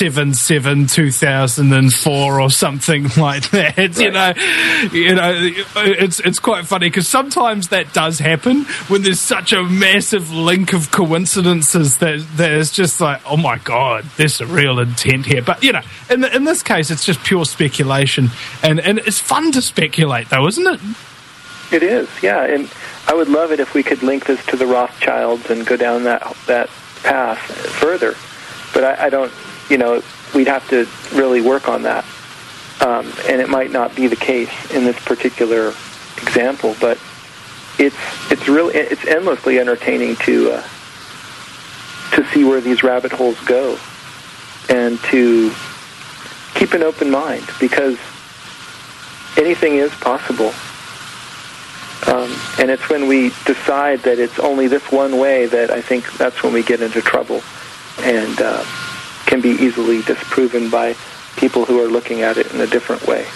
7/7/2004 or something like that. Right. It's quite funny because sometimes that does happen when there's such a massive link of coincidences that it's just like, oh my God, there's a real intent here. But in this case, it's just pure speculation, and it's fun to speculate, though, isn't it? It is, yeah. And I would love it if we could link this to the Rothschilds and go down that path further, but I don't, we'd have to really work on that, and it might not be the case in this particular example, but it's endlessly entertaining to see where these rabbit holes go, and to keep an open mind, because anything is possible. And it's when we decide that it's only this one way that I think that's when we get into trouble, and can be easily disproven by people who are looking at it in a different way.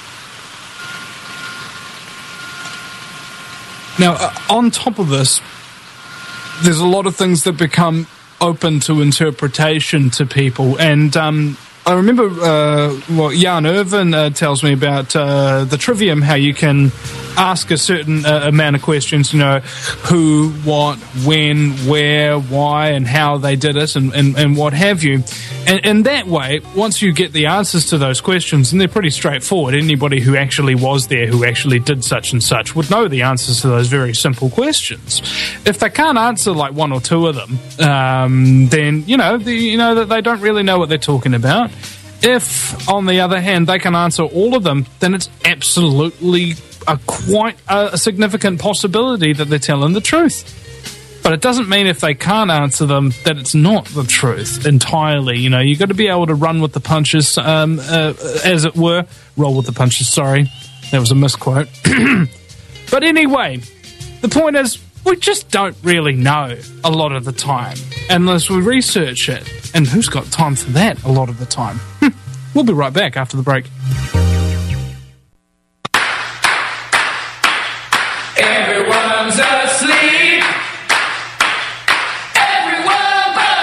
Now, on top of this, there's a lot of things that become open to interpretation to people, and I remember what Jan Irvin tells me about the Trivium, how you can ask a certain amount of questions, who, what, when, where, why, and how they did it, and what have you. And that way, once you get the answers to those questions, and they're pretty straightforward, anybody who actually was there, who actually did such and such, would know the answers to those very simple questions. If they can't answer like 1 or 2 of them, then that they don't really know what they're talking about. If, on the other hand, they can answer all of them, then it's absolutely quite a significant possibility that they're telling the truth. But it doesn't mean if they can't answer them that it's not the truth entirely. You've got to be able to run with the punches, as it were. Roll with the punches, sorry. That was a misquote. But anyway, the point is, we just don't really know a lot of the time unless we research it. And who's got time for that a lot of the time? We'll be right back after the break. Everyone's asleep. Everyone but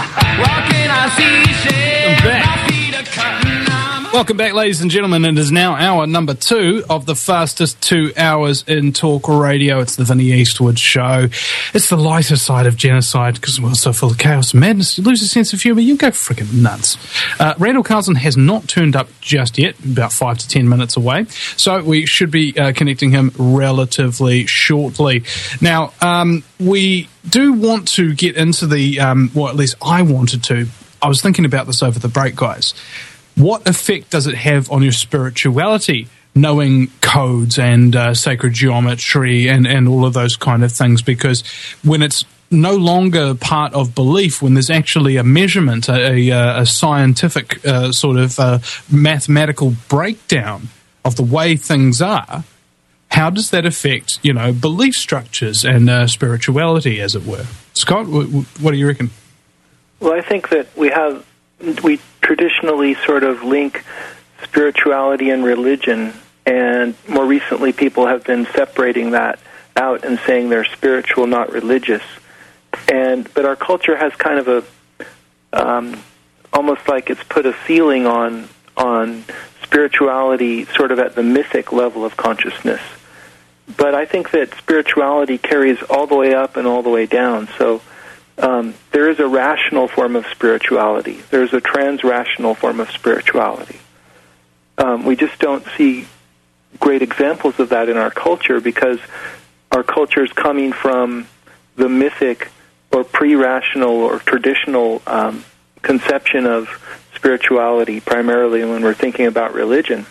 Walking, I see, say, my feet are cutting. Welcome back, ladies and gentlemen. It is now hour number 2 of the fastest 2 hours in talk radio. It's the Vinnie Eastwood Show. It's the lighter side of genocide because we're so full of chaos and madness. You lose a sense of humour, you go freaking nuts. Randall Carlson has not turned up just yet, about 5 to 10 minutes away. So we should be connecting him relatively shortly. Now, we do want to get into the, well, at least I wanted to. I was thinking about this over the break, guys. What effect does it have on your spirituality, knowing codes and sacred geometry and all of those kind of things? Because when it's no longer part of belief, when there's actually a measurement, a scientific sort of mathematical breakdown of the way things are, how does that affect, belief structures and spirituality, as it were? Scott, what do you reckon? Well, I think that we traditionally sort of link spirituality and religion, and more recently people have been separating that out and saying they're spiritual, not religious. But our culture has kind of a almost like it's put a ceiling on spirituality sort of at the mythic level of consciousness. But I think that spirituality carries all the way up and all the way down. So there is a rational form of spirituality. There's a trans-rational form of spirituality. We just don't see great examples of that in our culture because our culture is coming from the mythic or pre-rational or traditional conception of spirituality, primarily when we're thinking about religion.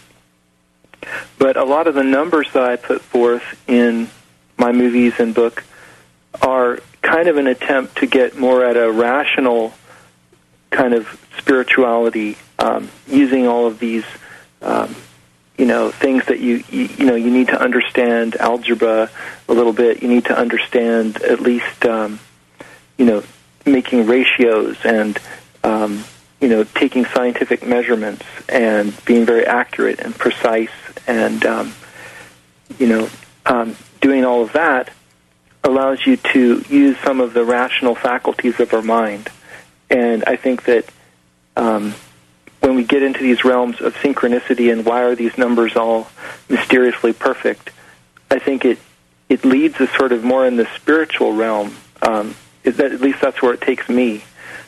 But a lot of the numbers that I put forth in my movies and book are kind of an attempt to get more at a rational kind of spirituality, using all of these, things that you need to understand algebra a little bit. You need to understand at least, making ratios and, taking scientific measurements and being very accurate and precise and, doing all of that allows you to use some of the rational faculties of our mind. And I think that when we get into these realms of synchronicity and why are these numbers all mysteriously perfect, I think it leads us sort of more in the spiritual realm. At least that's where it takes me,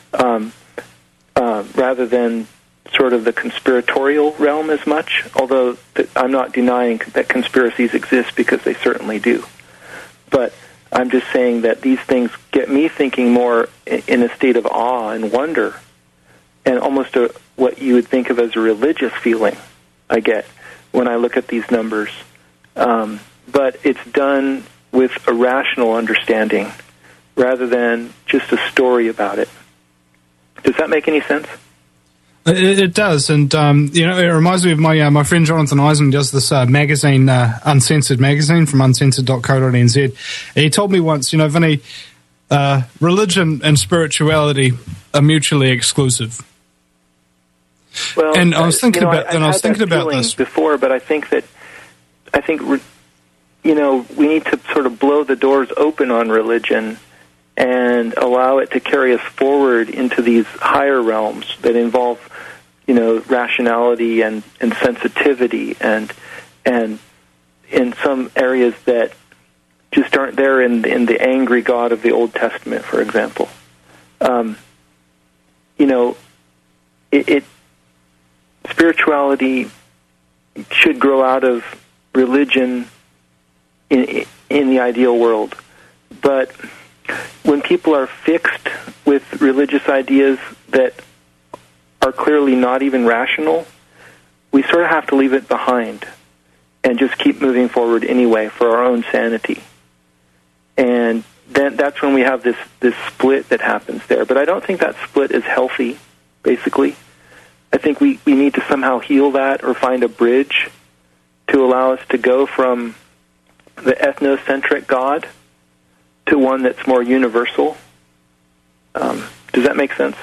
rather than sort of the conspiratorial realm as much, although I'm not denying that conspiracies exist because they certainly do. But I'm just saying that these things get me thinking more in a state of awe and wonder, and almost what you would think of as a religious feeling I get when I look at these numbers. But it's done with a rational understanding rather than just a story about it. Does that make any sense? It does, and it reminds me of my friend Jonathan Eisman does this magazine, Uncensored magazine from uncensored.co.nz. He told me once, Vinny, religion and spirituality are mutually exclusive. Well, and I was thinking about this before, but I think we need to sort of blow the doors open on religion and allow it to carry us forward into these higher realms that involve, rationality and sensitivity and in some areas that just aren't there in the angry God of the Old Testament, for example. Spirituality should grow out of religion in the ideal world, but when people are fixed with religious ideas that are clearly not even rational, we sort of have to leave it behind and just keep moving forward anyway for our own sanity. And then that's when we have this split that happens there. But I don't think that split is healthy, basically. I think we need to somehow heal that or find a bridge to allow us to go from the ethnocentric God to one that's more universal. Does that make sense?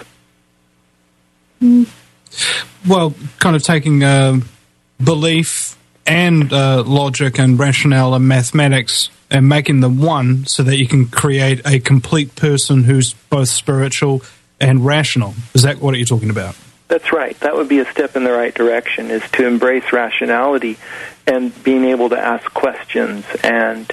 Well, kind of taking belief and logic and rationale and mathematics and making them one so that you can create a complete person who's both spiritual and rational. Is that what you're talking about? That's right. That would be a step in the right direction, is to embrace rationality and being able to ask questions and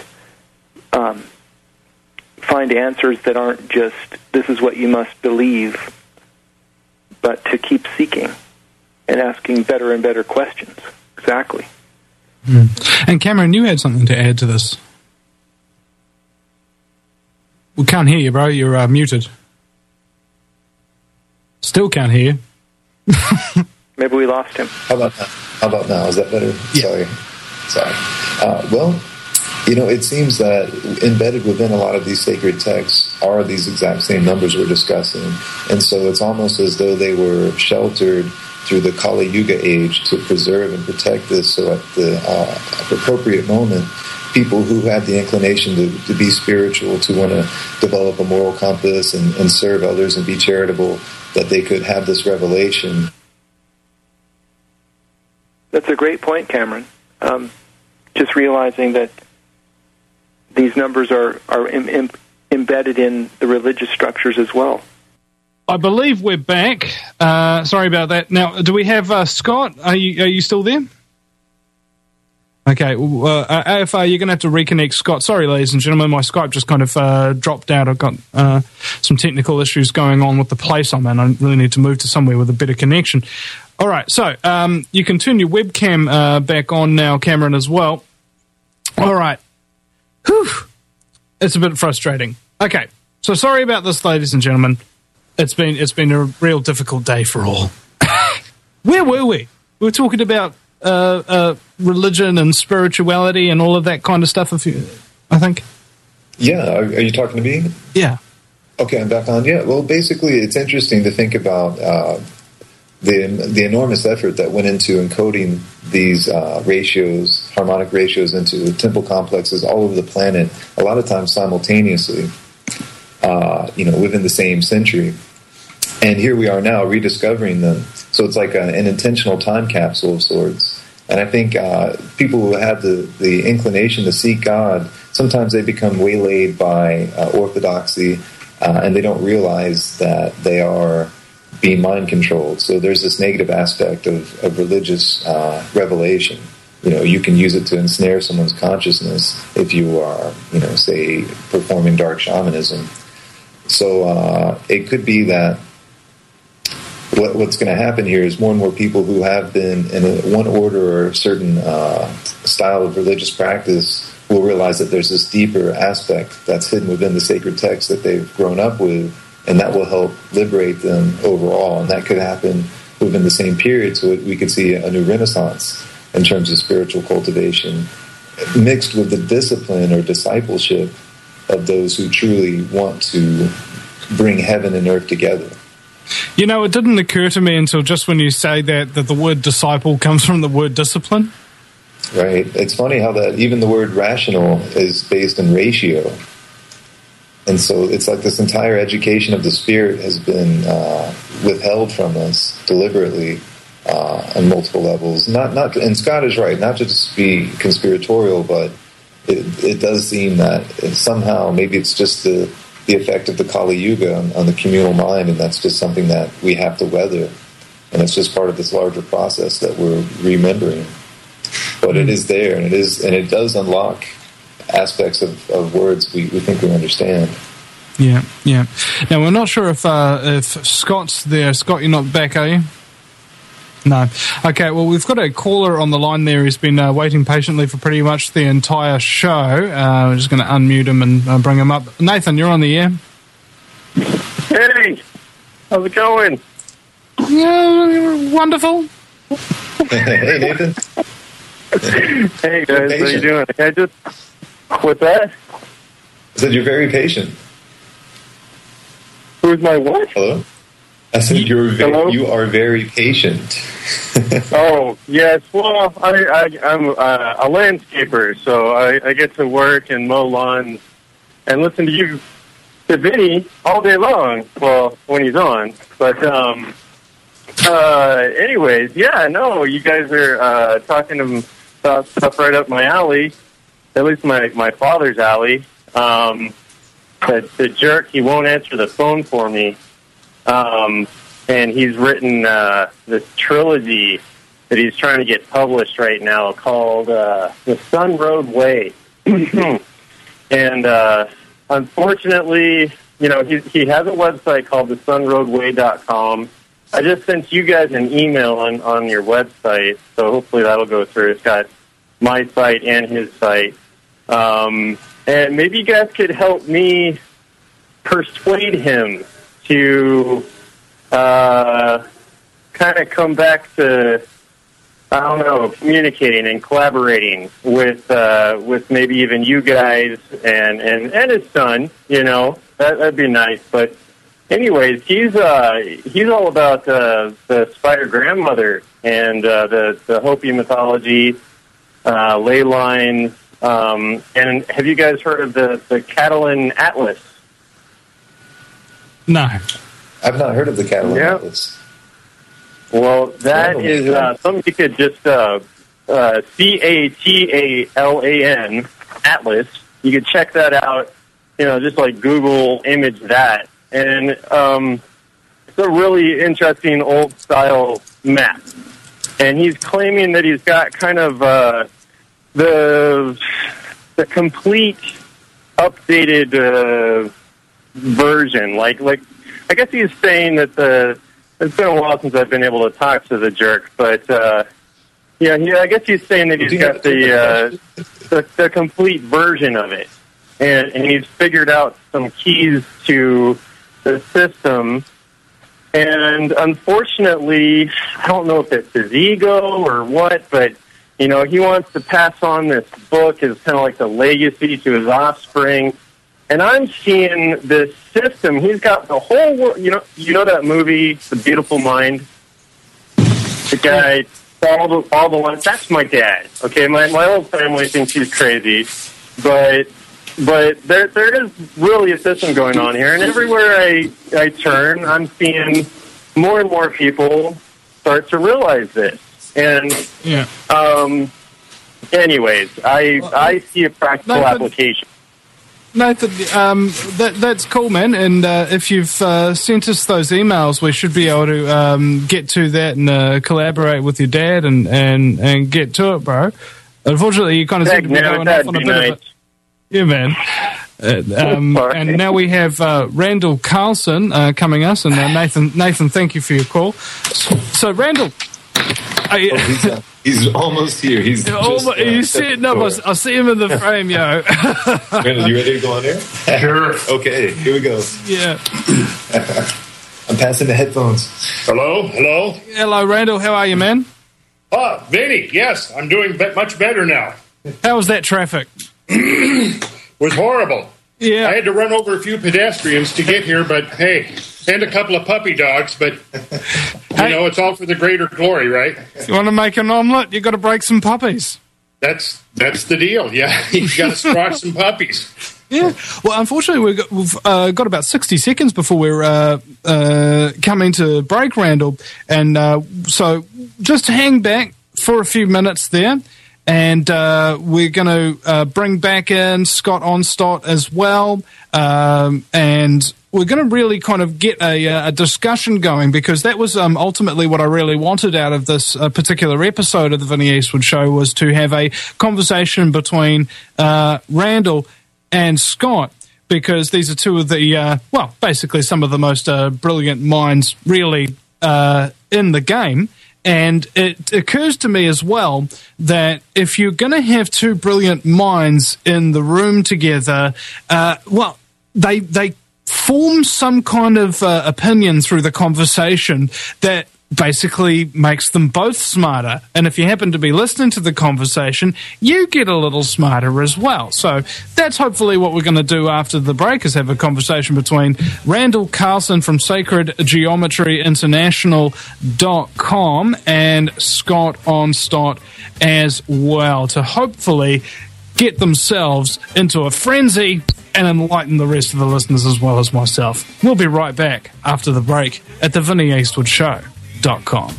find answers that aren't just, this is what you must believe, but to keep seeking and asking better and better questions. Exactly. And Cameron, you had something to add to this. We can't hear you, bro. You're muted. Still can't hear you. Maybe we lost him. How about now? Is that better? Yeah. Sorry. Well, it seems that embedded within a lot of these sacred texts are these exact same numbers we're discussing. And so it's almost as though they were sheltered through the Kali Yuga age to preserve and protect this, so at the appropriate moment, people who had the inclination to be spiritual, to want to develop a moral compass and serve others and be charitable, that they could have this revelation. That's a great point, Cameron. Just realizing that these numbers are embedded in the religious structures as well. I believe we're back. Sorry about that. Now, do we have Scott? Are you still there? Okay. AFR, you're going to have to reconnect Scott. Sorry, ladies and gentlemen, my Skype just kind of dropped out. I've got some technical issues going on with the place I'm in. I really need to move to somewhere with a better connection. All right. So you can turn your webcam back on now, Cameron, as well. All right. Whew. It's a bit frustrating. Okay. So sorry about this, ladies and gentlemen. It's been a real difficult day for all. Where were we? We were talking about religion and spirituality and all of that kind of stuff. I think. Yeah, are you talking to me? Yeah. Okay, I'm back on. Yeah. Well, basically, it's interesting to think about the enormous effort that went into encoding these ratios, harmonic ratios, into temple complexes all over the planet. A lot of times simultaneously. Within the same century. And here we are now rediscovering them. So it's like an intentional time capsule of sorts. And I think people who have the inclination to seek God, sometimes they become waylaid by orthodoxy, and they don't realize that they are being mind controlled. So there's this negative aspect of religious revelation. You can use it to ensnare someone's consciousness if you are, say, performing dark shamanism. So it could be that what's going to happen here is more and more people who have been in one order or a certain style of religious practice will realize that there's this deeper aspect that's hidden within the sacred text that they've grown up with, and that will help liberate them overall. And that could happen within the same period, so we could see a new renaissance in terms of spiritual cultivation, mixed with the discipline or discipleship of those who truly want to bring heaven and earth together. It didn't occur to me until just when you say that the word disciple comes from the word discipline. Right. It's funny how that even the word rational is based in ratio. And so it's like this entire education of the spirit has been withheld from us deliberately on multiple levels. Not, and Scott is right, not just to be conspiratorial, but it does seem that somehow maybe it's just the effect of the Kali Yuga on the communal mind, and that's just something that we have to weather. And it's just part of this larger process that we're remembering. But it is there, and it does unlock aspects of words we think we understand. Yeah. Now, we're not sure if Scott's there. Scott, you're not back, are you? No. Okay, well, we've got a caller on the line there who's been waiting patiently for pretty much the entire show. We're just going to unmute him and bring him up. Nathan, you're on the air. Hey, how's it going? Yeah, wonderful. Hey, Nathan. Hey, guys, how you doing? What's that? I said you're very patient. Who's my what? Hello? I said you are very patient. Oh, yes. Well, I'm a landscaper, so I get to work and mow lawns and listen to Vinny all day long. Well, when he's on. But anyways, yeah, no, you guys are talking about stuff right up my alley, at least my father's alley. The jerk, he won't answer the phone for me. and he's written this trilogy that he's trying to get published right now called The Sun Road Way. And unfortunately, he has a website called thesunroadway.com. I just sent you guys an email on your website, so hopefully that'll go through. It's got my site and his site. And maybe you guys could help me persuade him to kind of come back to, I don't know, communicating and collaborating with maybe even you guys and his son. That'd be nice. But anyways, he's all about the spider grandmother and the Hopi mythology, ley lines. And have you guys heard of the Catalan Atlas? No. I've not heard of the Catalan Atlas. Well, that is something you could just Catalan Atlas. You could check that out. Just like Google image that, and it's a really interesting old style map. And he's claiming that he's got kind of the complete updated version. Like I guess he's saying that it's been a while since I've been able to talk to the jerk, but I guess he's saying that he's got the complete version of it, and he's figured out some keys to the system. And unfortunately, I don't know if it's his ego or what, but he wants to pass on this book as kind of like the legacy to his offspring. And I'm seeing this system. He's got the whole world. You know that movie, The Beautiful Mind? The guy, all the ones. That's my dad. Okay, my whole family thinks he's crazy, but there is really a system going on here. And everywhere I turn, I'm seeing more and more people start to realize this. And anyways, I see a practical application. Nathan, that's cool, man. And if you've sent us those emails, we should be able to get to that and collaborate with your dad and get to it, bro. Unfortunately, you kind of seem to be going off on a bit of it. Yeah, man. And now we have Randall Carlson coming us, and Nathan, thank you for your call. So Randall. He's almost here. He's sitting up. I see him in the frame, yo. Randall, you ready to go on air? Sure. Okay, here we go. Yeah. I'm passing the headphones. Hello, Randall. How are you, man? Vinny, yes, I'm doing much better now. How was that traffic? Was horrible. Yeah. I had to run over a few pedestrians to get here, but hey, and a couple of puppy dogs, but it's all for the greater glory, right? You want to make an omelet, you got to break some puppies. That's the deal. Yeah, you got to squash some puppies. Yeah. Well, unfortunately, we've got about 60 seconds before we're coming to break, Randall, and so just hang back for a few minutes there. And we're going to bring back in Scott Onstott as well. And we're going to really kind of get a discussion going, because that was ultimately what I really wanted out of this particular episode of the Vinny Eastwood Show, was to have a conversation between Randall and Scott, because these are two of the, basically some of the most brilliant minds really in the game. And it occurs to me as well that if you're going to have two brilliant minds in the room together, they form some kind of opinion through the conversation that basically makes them both smarter. And if you happen to be listening to the conversation, you get a little smarter as well. So that's hopefully what we're going to do after the break, is have a conversation between Randall Carlson from SacredGeometryInternational.com and Scott Onstott as well, to hopefully get themselves into a frenzy and enlighten the rest of the listeners as well as myself. We'll be right back after the break at the Vinny Eastwood Show. .com.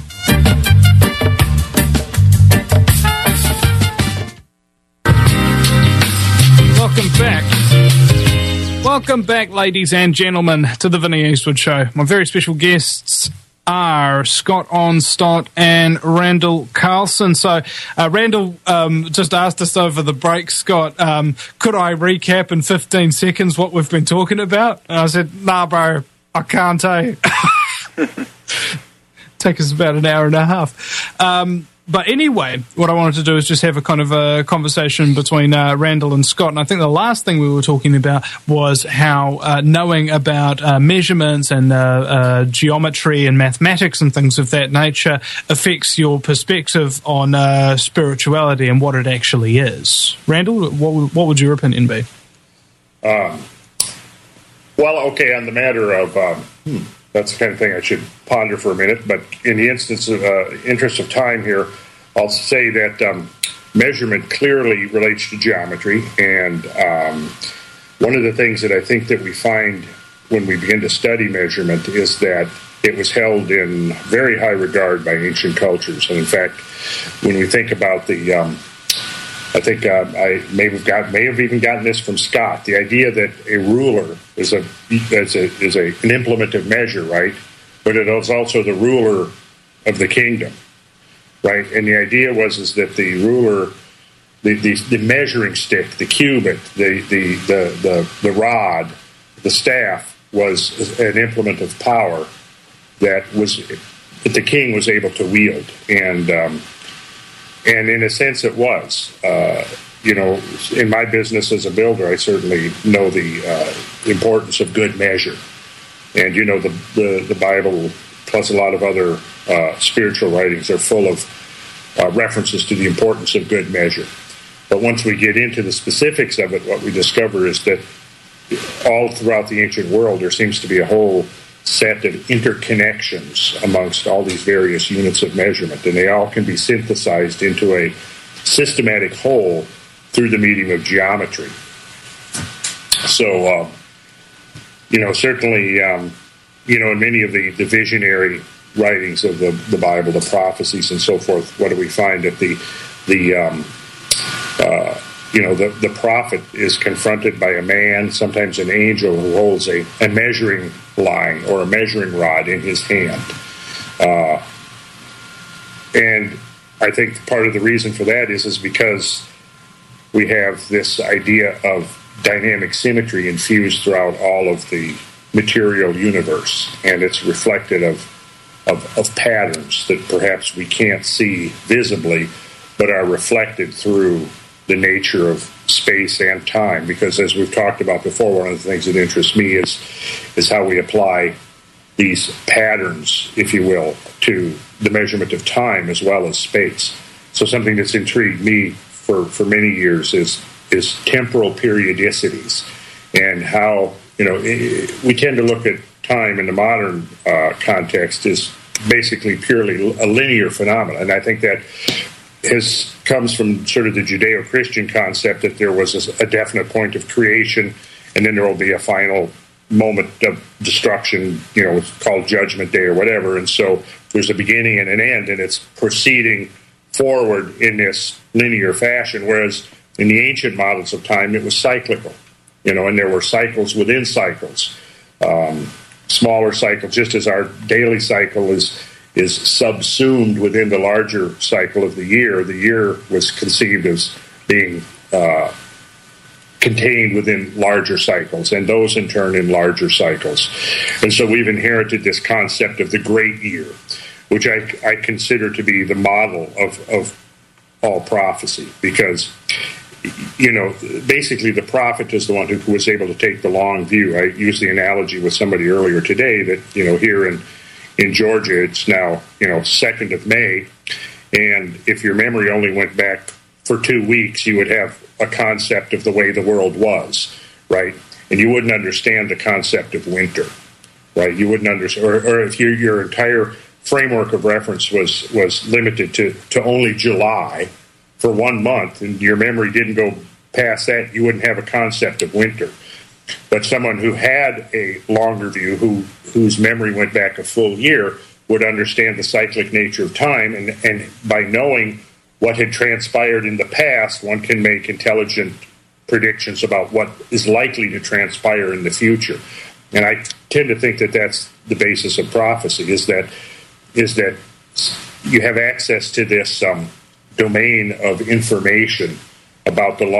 Welcome back, ladies and gentlemen, to the Vinny Eastwood Show. My very special guests are Scott Onstott and Randall Carlson. So Randall just asked us over the break, Scott, could I recap in 15 seconds what we've been talking about? And I said, nah, bro, I can't tell you. Take us about an hour and a half. But anyway, what I wanted to do is just have a kind of a conversation between Randall and Scott. And I think the last thing we were talking about was how knowing about measurements and geometry and mathematics and things of that nature affects your perspective on spirituality and what it actually is. Randall, what would your opinion be? Well, okay, on the matter of... that's the kind of thing I should ponder for a minute. But in the interest of time here, I'll say that measurement clearly relates to geometry. And one of the things that I think that we find when we begin to study measurement is that it was held in very high regard by ancient cultures. And in fact, when we think about the... I think I may have even gotten this from Scott. The idea that a ruler is an implement of measure, right? But it is also the ruler of the kingdom, right? And the idea is that the ruler, the measuring stick, the cubit, the rod, the staff was an implement of power that the king was able to wield. And in a sense, it was. In my business as a builder, I certainly know the importance of good measure. And, the Bible, plus a lot of other spiritual writings, are full of references to the importance of good measure. But once we get into the specifics of it, what we discover is that all throughout the ancient world, there seems to be a whole set of interconnections amongst all these various units of measurement, and they all can be synthesized into a systematic whole through the medium of geometry. So, certainly, in many of the visionary writings of the Bible, the prophecies and so forth, what do we find? That the prophet is confronted by a man, sometimes an angel, who holds a measuring line or a measuring rod in his hand. And I think part of the reason for that is because we have this idea of dynamic symmetry infused throughout all of the material universe, and it's reflected of patterns that perhaps we can't see visibly, but are reflected through the nature of space and time. Because as we've talked about before, one of the things that interests me is how we apply these patterns, if you will, to the measurement of time as well as space. So something that's intrigued me for many years is temporal periodicities, and how we tend to look at time in the modern context as basically purely a linear phenomenon. And I think that comes from sort of the Judeo-Christian concept that there was a definite point of creation, and then there will be a final moment of destruction, it's called Judgment Day or whatever. And so there's a beginning and an end, and it's proceeding forward in this linear fashion, whereas in the ancient models of time, it was cyclical, and there were cycles within cycles, smaller cycles, just as our daily cycle is subsumed within the larger cycle of the year. The year was conceived as being contained within larger cycles, and those in turn in larger cycles. And so we've inherited this concept of the great year, which I consider to be the model of all prophecy, because basically the prophet is the one who was able to take the long view. I used the analogy with somebody earlier today that here in Georgia, it's now 2nd of May, and if your memory only went back for 2 weeks, you would have a concept of the way the world was, right? And you wouldn't understand the concept of winter, right? You wouldn't understand, or if your entire framework of reference was limited to only July for 1 month, and your memory didn't go past that, you wouldn't have a concept of winter. But someone who had a longer view, whose memory went back a full year, would understand the cyclic nature of time, and by knowing what had transpired in the past, one can make intelligent predictions about what is likely to transpire in the future. And I tend to think that that's the basis of prophecy, is that you have access to this domain of information about the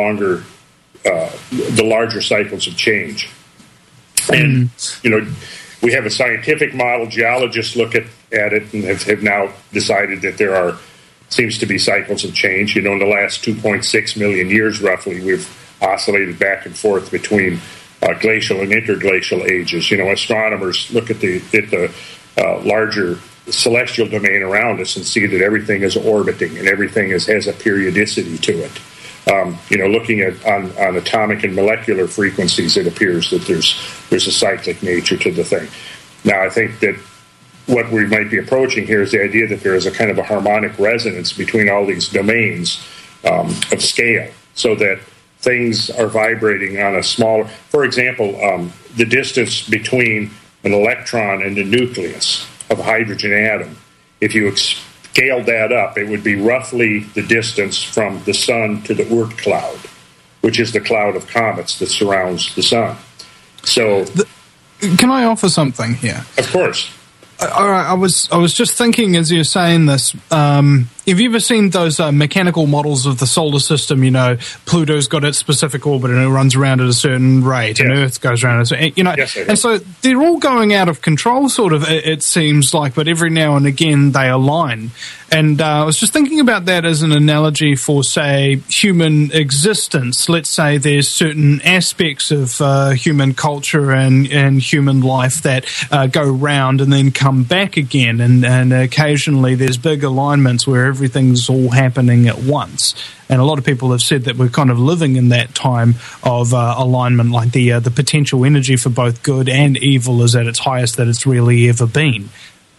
larger cycles of change. And, we have a scientific model. Geologists look at it and have now decided that seems to be cycles of change. In the last 2.6 million years, roughly, we've oscillated back and forth between glacial and interglacial ages. Astronomers look at the larger celestial domain around us and see that everything is orbiting and everything has a periodicity to it. Looking at on atomic and molecular frequencies, it appears that there's a cyclic nature to the thing. Now, I think that what we might be approaching here is the idea that there is a kind of a harmonic resonance between all these domains of scale, so that things are vibrating on a smaller. For example, the distance between an electron and the nucleus of a hydrogen atom, if you scaled that up, it would be roughly the distance from the sun to the Oort cloud, which is the cloud of comets that surrounds the sun. So, can I offer something here? Of course. I was just thinking as you're saying this. Have you ever seen those mechanical models of the solar system? Pluto's got its specific orbit and it runs around at a certain rate, and Earth goes around at a certain, Yes, and so they're all going out of control, sort of. It seems like, but every now and again they align. And I was just thinking about that as an analogy for, say, human existence. Let's say there's certain aspects of human culture and human life that go round and then come back again, and occasionally there's big alignments where everything's all happening at once. And a lot of people have said that we're kind of living in that time of alignment, like the potential energy for both good and evil is at its highest that it's really ever been.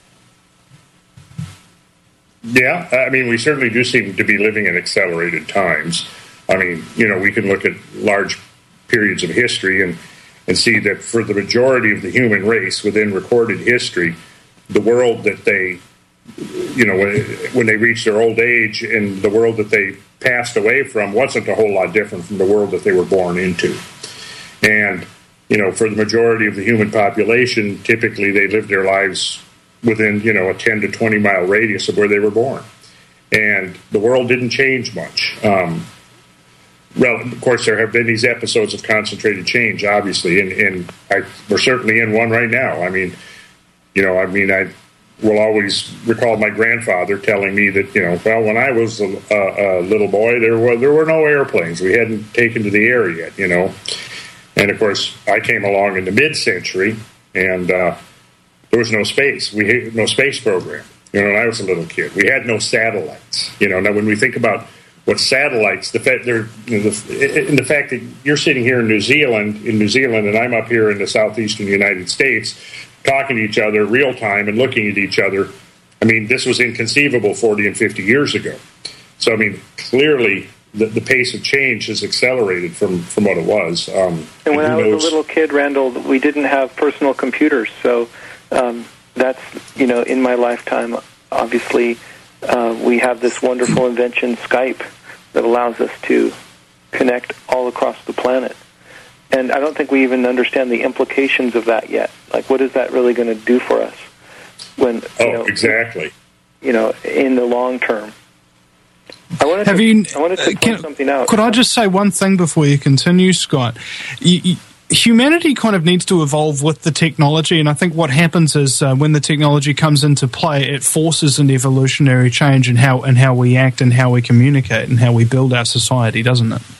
Yeah, we certainly do seem to be living in accelerated times. We can look at large periods of history and see that for the majority of the human race within recorded history, the world that they, when they reached their old age, and the world that they passed away from wasn't a whole lot different from the world that they were born into. And, for the majority of the human population, typically they lived their lives within, a 10 to 20 mile radius of where they were born. And the world didn't change much. Well, of course, there have been these episodes of concentrated change, obviously, and we're certainly in one right now. I will always recall my grandfather telling me that, when I was a little boy, there were no airplanes. We hadn't taken to the air yet, And, of course, I came along in the mid-century, and there was no space. We had no space program, when I was a little kid. We had no satellites. Now when we think about what satellites, the fact that you're sitting here in New Zealand, and I'm up here in the southeastern United States, talking to each other real time and looking at each other, this was inconceivable 40 and 50 years ago. So, clearly the pace of change has accelerated from what it was. And when I was a little kid, Randall, we didn't have personal computers, so that's, in my lifetime, obviously, we have this wonderful invention, Skype, that allows us to connect all across the planet. And I don't think we even understand the implications of that yet. Like, what is that really going to do for us? Exactly. In the long term. I wanted to point something out. Could I just say one thing before you continue, Scott? Humanity kind of needs to evolve with the technology, and I think what happens is when the technology comes into play, it forces an evolutionary change in how we act and how we communicate and how we build our society, doesn't it?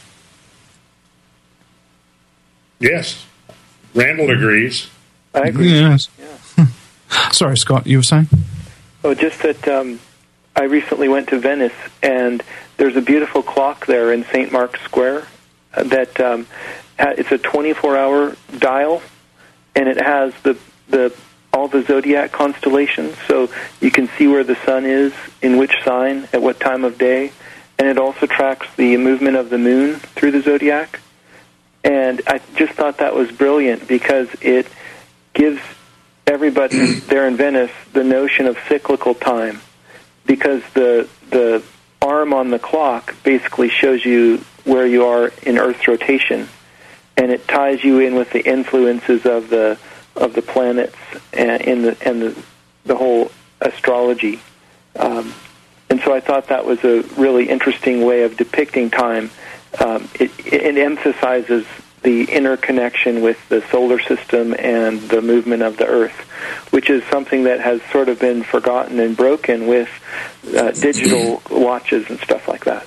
Yes. Randall agrees. I agree. Yes. Yeah. Sorry, Scott, you were saying? Oh, just that I recently went to Venice, and there's a beautiful clock there in St. Mark's Square that it's a 24-hour dial, and it has all the zodiac constellations, so you can see where the sun is, in which sign, at what time of day, and it also tracks the movement of the moon through the zodiac. And I just thought that was brilliant because it gives everybody there in Venice the notion of cyclical time, because the arm on the clock basically shows you where you are in Earth's rotation, and it ties you in with the influences of the planets and the whole astrology. And so I thought that was a really interesting way of depicting time. It emphasizes the interconnection with the solar system and the movement of the Earth, which is something that has sort of been forgotten and broken with digital watches and stuff like that.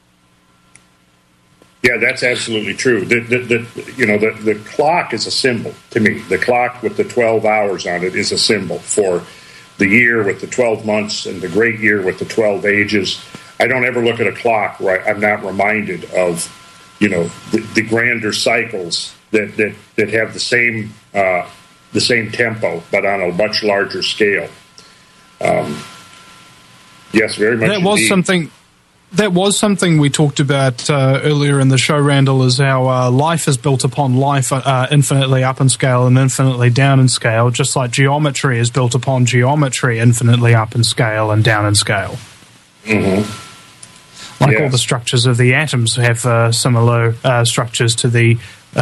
Yeah, that's absolutely true. The clock is a symbol to me. The clock with the 12 hours on it is a symbol for the year with the 12 months and the great year with the 12 ages. I don't ever look at a clock where I'm not reminded of, the grander cycles that have the same tempo, but on a much larger scale. Yes, very much. That was something we talked about earlier in the show, Randall, is how life is built upon life, infinitely up in scale and infinitely down in scale, just like geometry is built upon geometry, infinitely up in scale and down in scale. Mm-hmm. All the structures of the atoms have similar structures to the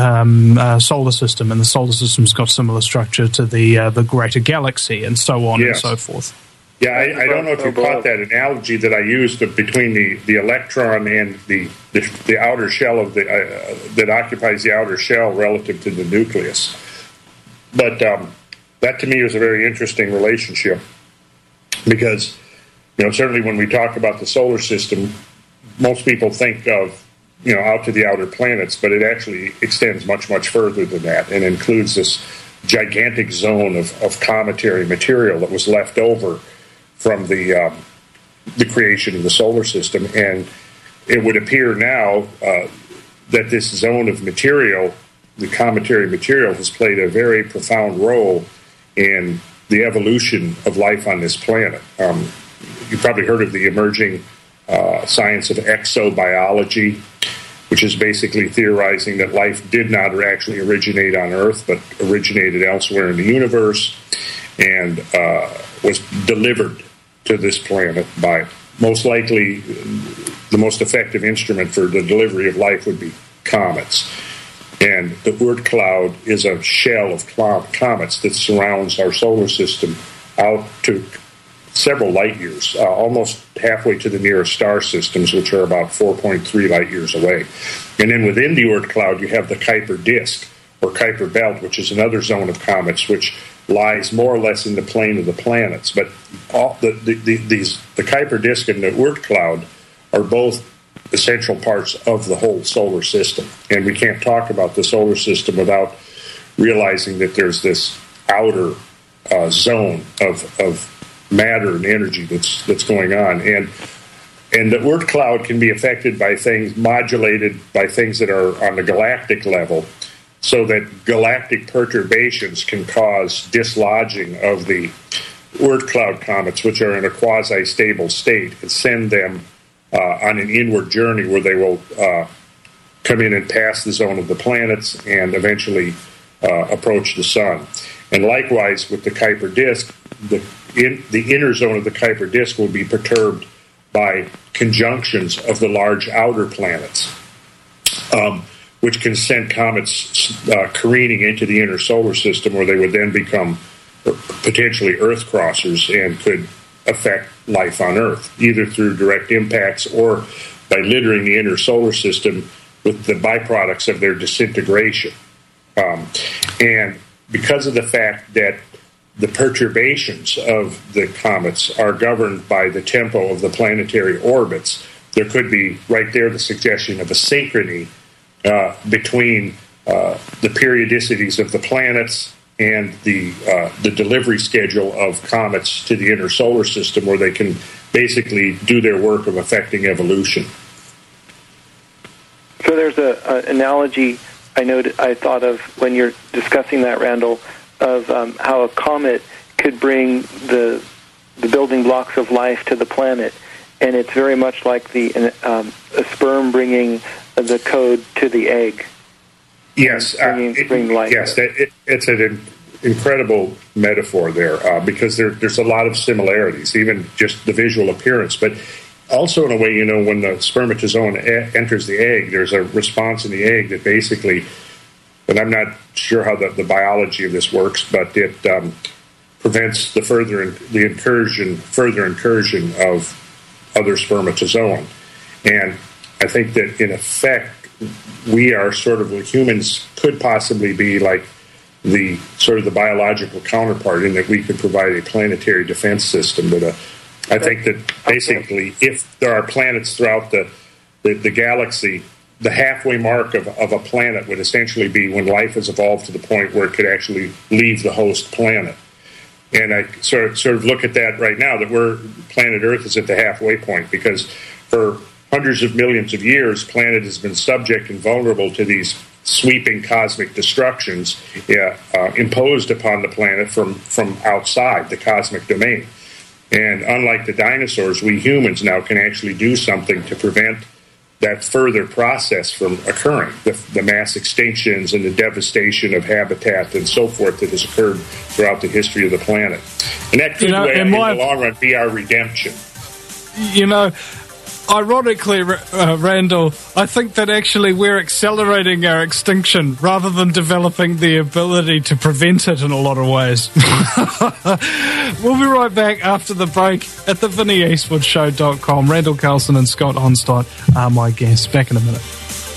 solar system, and the solar system's got similar structure to the greater galaxy, and so on and so forth. Yeah, I don't know if you caught that analogy that I used between the electron and the outer shell of that occupies the outer shell relative to the nucleus. But that to me is a very interesting relationship because, certainly when we talk about the solar system, most people think of, out to the outer planets, but it actually extends much, much further than that and includes this gigantic zone of cometary material that was left over from the creation of the solar system. And it would appear now that this zone of material, the cometary material, has played a very profound role in the evolution of life on this planet. You've probably heard of the emerging science of exobiology, which is basically theorizing that life did not actually originate on Earth, but originated elsewhere in the universe and was delivered to this planet by, most likely, the most effective instrument for the delivery of life would be comets. And the Oort cloud is a shell of comets that surrounds our solar system out to several light years, almost halfway to the nearest star systems, which are about 4.3 light years away. And then within the Oort cloud, you have the Kuiper disk, or Kuiper belt, which is another zone of comets, which lies more or less in the plane of the planets. But the Kuiper disk and the Oort cloud are both essential parts of the whole solar system. And we can't talk about the solar system without realizing that there's this outer zone of matter and energy that's going on, and the Oort cloud can be affected by things, modulated by things that are on the galactic level, so that galactic perturbations can cause dislodging of the Oort cloud comets, which are in a quasi-stable state, and send them on an inward journey where they will come in and pass the zone of the planets and eventually approach the sun. And likewise with the Kuiper disk, the inner zone of the Kuiper disk will be perturbed by conjunctions of the large outer planets, which can send comets careening into the inner solar system, where they would then become potentially Earth crossers and could affect life on Earth, either through direct impacts or by littering the inner solar system with the byproducts of their disintegration. And because of the fact that the perturbations of the comets are governed by the tempo of the planetary orbits, there could be right there the suggestion of a synchrony between the periodicities of the planets and the delivery schedule of comets to the inner solar system, where they can basically do their work of affecting evolution. So there's an analogy I thought of when you're discussing that, Randall, of how a comet could bring the building blocks of life to the planet, and it's very much like a sperm bringing the code to the egg. Yes, bringing life. Yes, it's an incredible metaphor there because there's a lot of similarities, even just the visual appearance. But also, in a way, when the spermatozoa enters the egg, there's a response in the egg that basically, and I'm not sure how the biology of this works, but it prevents the further incursion of other spermatozoan. And I think that, in effect, we are humans could possibly be like the biological counterpart in that we could provide a planetary defense system. But I think that basically, if there are planets throughout the galaxy, the halfway mark of a planet would essentially be when life has evolved to the point where it could actually leave the host planet. And I sort of look at that right now, that planet Earth is at the halfway point, because for hundreds of millions of years, planet has been subject and vulnerable to these sweeping cosmic destructions imposed upon the planet from outside the cosmic domain. And unlike the dinosaurs, we humans now can actually do something to prevent that further process from occurring, the mass extinctions and the devastation of habitat and so forth that has occurred throughout the history of the planet. And that could, in the long run, be our redemption. Ironically, Randall, I think that actually we're accelerating our extinction rather than developing the ability to prevent it in a lot of ways. We'll be right back after the break at the VinnyEastwoodshow.com. Randall Carlson and Scott Onstad are my guests. Back in a minute.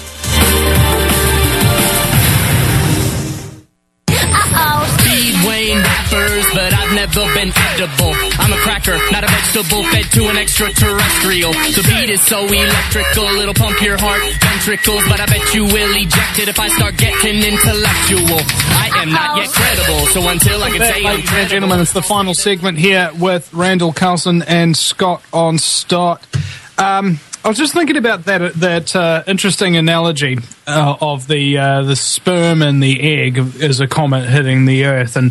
But I've never been edible. I'm a cracker, not a vegetable, fed to an extraterrestrial. The beat is so electrical, it'll pump your heart ventricles, but I bet you will eject it if I start getting intellectual. I am not yet credible, so until I can say I'm credible. Ladies and gentlemen, it's the final segment here with Randall Carlson and Scott Onstad. I was just thinking about that interesting analogy of the sperm and the egg as a comet hitting the Earth, and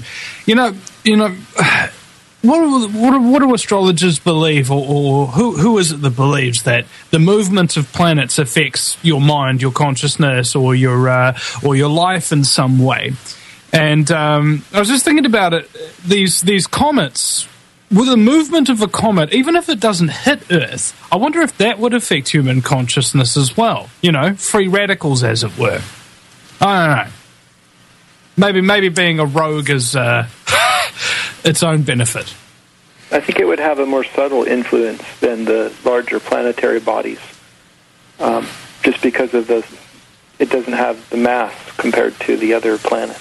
what do astrologers believe, or who is it that believes that the movement of planets affects your mind, your consciousness, or your life in some way? And I was just thinking about it. These comets. With the movement of a comet, even if it doesn't hit Earth, I wonder if that would affect human consciousness as well. Free radicals, as it were. I don't know. Maybe being a rogue is its own benefit. I think it would have a more subtle influence than the larger planetary bodies, just because of it doesn't have the mass compared to the other planets.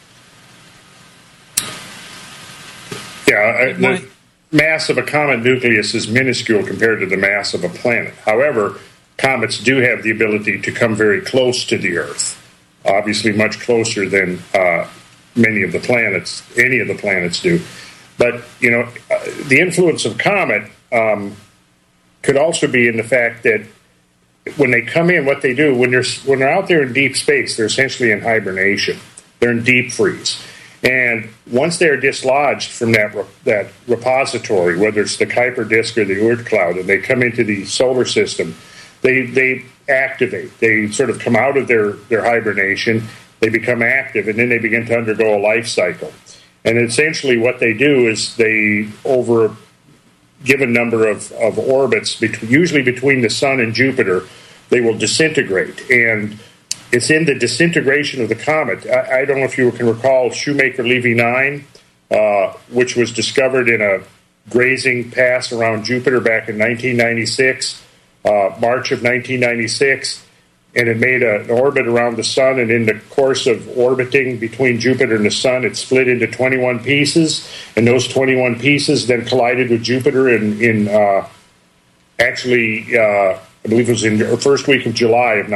Yeah, the mass of a comet nucleus is minuscule compared to the mass of a planet. However, comets do have the ability to come very close to the Earth, obviously much closer than any of the planets do. But, the influence of comet could also be in the fact that when they come in, what they do, when they're out there in deep space, they're essentially in hibernation. They're in deep freeze. And once they're dislodged from that repository, whether it's the Kuiper disk or the Oort cloud, and they come into the solar system, they activate. They sort of come out of their hibernation, they become active, and then they begin to undergo a life cycle. And essentially what they do is they, over a given number of orbits, usually between the Sun and Jupiter, they will disintegrate. And it's in the disintegration of the comet. I don't know if you can recall Shoemaker-Levy 9, which was discovered in a grazing pass around Jupiter back in 1996, March of 1996, and it made an orbit around the Sun, and in the course of orbiting between Jupiter and the Sun, it split into 21 pieces, and those 21 pieces then collided with Jupiter in I believe it was in the first week of July of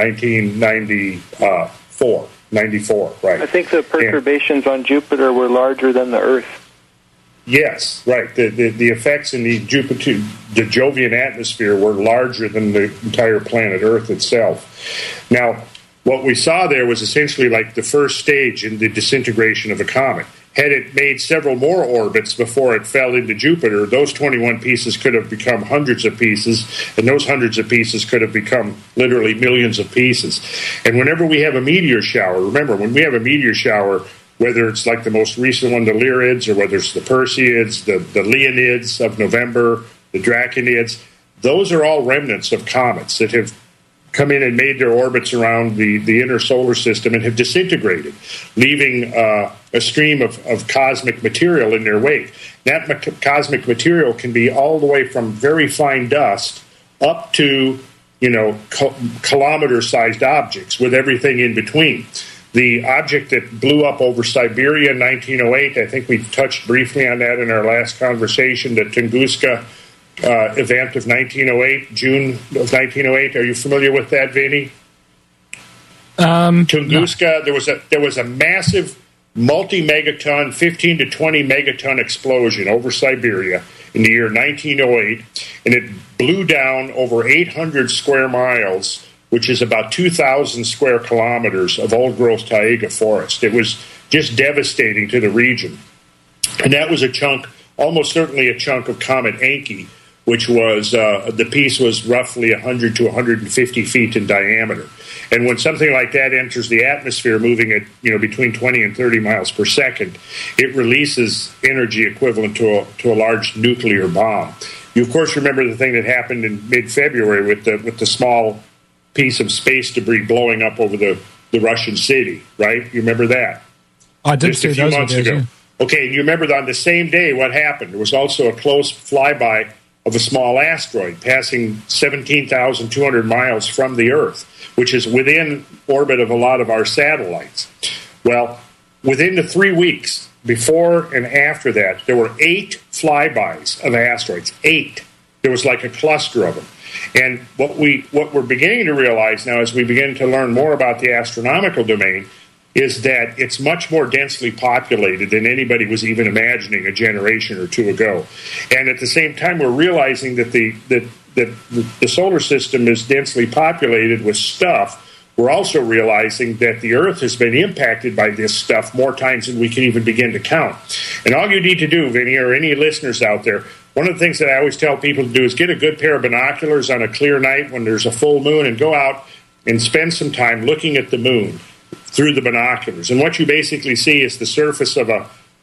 1994. 94, right. I think the perturbations on Jupiter were larger than the Earth. Yes, right. The effects in the Jovian atmosphere were larger than the entire planet Earth itself. Now, what we saw there was essentially like the first stage in the disintegration of a comet. Had it made several more orbits before it fell into Jupiter, those 21 pieces could have become hundreds of pieces, and those hundreds of pieces could have become literally millions of pieces. And whenever we have a meteor shower, remember, when we have a meteor shower, whether it's like the most recent one, the Lyrids, or whether it's the Perseids, the Leonids of November, the Draconids, those are all remnants of comets that have come in and made their orbits around the inner solar system and have disintegrated, leaving a stream of cosmic material in their wake. That cosmic material can be all the way from very fine dust up to, kilometer-sized objects with everything in between. The object that blew up over Siberia in 1908, I think we touched briefly on that in our last conversation, the Tunguska event of 1908, June of 1908. Are you familiar with that, Vinny? Tunguska, no. There was a massive multi-megaton, 15 to 20 megaton explosion over Siberia in the year 1908, and it blew down over 800 square miles, which is about 2,000 square kilometers of old-growth taiga forest. It was just devastating to the region. And that was a chunk, almost certainly a chunk of Comet Encke, which was, the piece was roughly 100 to 150 feet in diameter. And when something like that enters the atmosphere, moving at between 20 and 30 miles per second, it releases energy equivalent to a large nuclear bomb. You, of course, remember the thing that happened in mid-February with the small piece of space debris blowing up over the Russian city, right? You remember that? I did just a few months ago. Yeah. Okay, and you remember that on the same day what happened? There was also a close flyby of a small asteroid passing 17,200 miles from the Earth, which is within orbit of a lot of our satellites. Well, within the 3 weeks before and after that, there were 8 flybys of asteroids. 8. There was like a cluster of them. And what we're beginning to realize now as we begin to learn more about the astronomical domain is that it's much more densely populated than anybody was even imagining a generation or two ago. And at the same time, we're realizing that the solar system is densely populated with stuff. We're also realizing that the Earth has been impacted by this stuff more times than we can even begin to count. And all you need to do, Vinny, or any listeners out there, one of the things that I always tell people to do is get a good pair of binoculars on a clear night when there's a full moon and go out and spend some time looking at the moon through the binoculars. And what you basically see is the surface of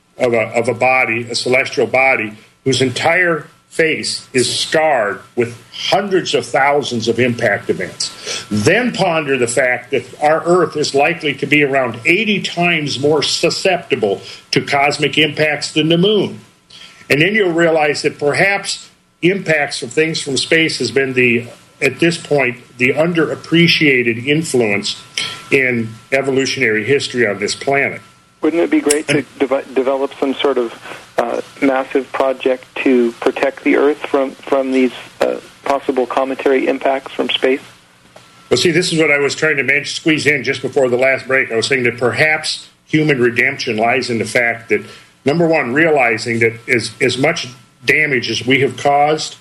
a body, a celestial body, whose entire face is scarred with hundreds of thousands of impact events. Then ponder the fact that our Earth is likely to be around 80 times more susceptible to cosmic impacts than the moon. And then you'll realize that perhaps impacts of things from space has been at this point, the underappreciated influence in evolutionary history on this planet. Wouldn't it be great to develop some sort of massive project to protect the Earth from these possible cometary impacts from space? Well, see, this is what I was trying to squeeze in just before the last break. I was saying that perhaps human redemption lies in the fact that, number one, realizing that as much damage as we have caused,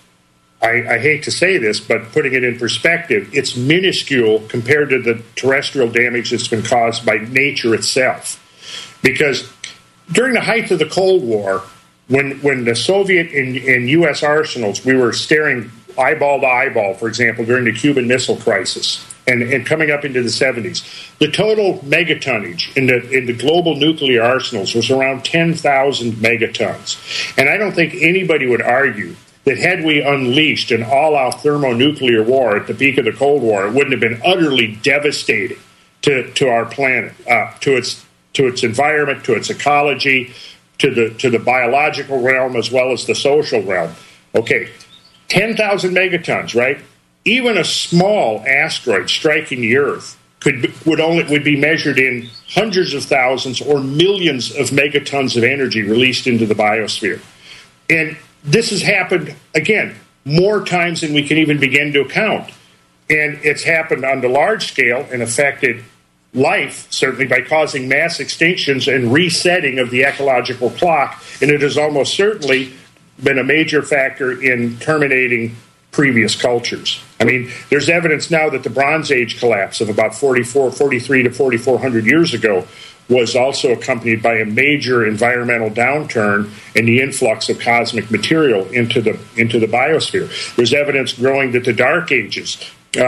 I hate to say this, but putting it in perspective, it's minuscule compared to the terrestrial damage that's been caused by nature itself. Because during the height of the Cold War, when the Soviet and U.S. arsenals, we were staring eyeball to eyeball, for example, during the Cuban Missile Crisis and coming up into the 70s, the total megatonnage in the global nuclear arsenals was around 10,000 megatons. And I don't think anybody would argue that had we unleashed an all-out thermonuclear war at the peak of the Cold War, it wouldn't have been utterly devastating to our planet, to its environment, to its ecology, to the biological realm as well as the social realm. Okay, 10,000 megatons, right? Even a small asteroid striking the Earth would be measured in hundreds of thousands or millions of megatons of energy released into the biosphere. And this has happened, again, more times than we can even begin to count. And it's happened on the large scale and affected life, certainly by causing mass extinctions and resetting of the ecological clock. And it has almost certainly been a major factor in terminating previous cultures. I mean, there's evidence now that the Bronze Age collapse of about 43 to 4,400 years ago was also accompanied by a major environmental downturn and the influx of cosmic material into the biosphere. There's evidence growing that the Dark Ages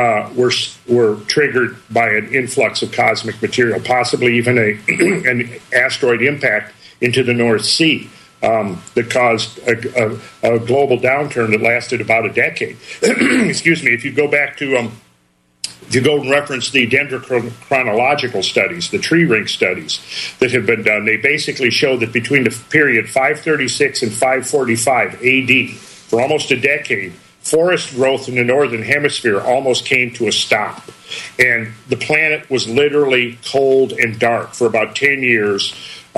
were triggered by an influx of cosmic material, possibly even an asteroid impact into the North Sea. that caused a global downturn that lasted about a decade. Excuse me. If you go back to if you go and reference the dendrochronological studies, the tree ring studies that have been done, they basically show that between the period 536 and 545 AD, for almost a decade, forest growth in the northern hemisphere almost came to a stop. And the planet was literally cold and dark for about 10 years.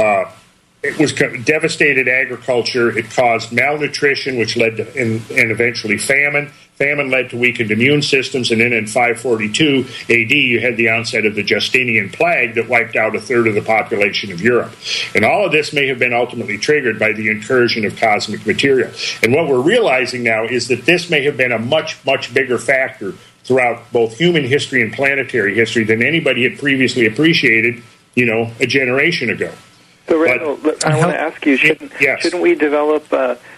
It was devastated agriculture. It caused malnutrition, which led to and eventually famine. Famine led to weakened immune systems, and then in 542 AD, you had the onset of the Justinian plague that wiped out a third of the population of Europe. And all of this may have been ultimately triggered by the incursion of cosmic material. And what we're realizing now is that this may have been a much, much bigger factor throughout both human history and planetary history than anybody had previously appreciated, a generation ago. So, Randall, I want to ask you, shouldn't we develop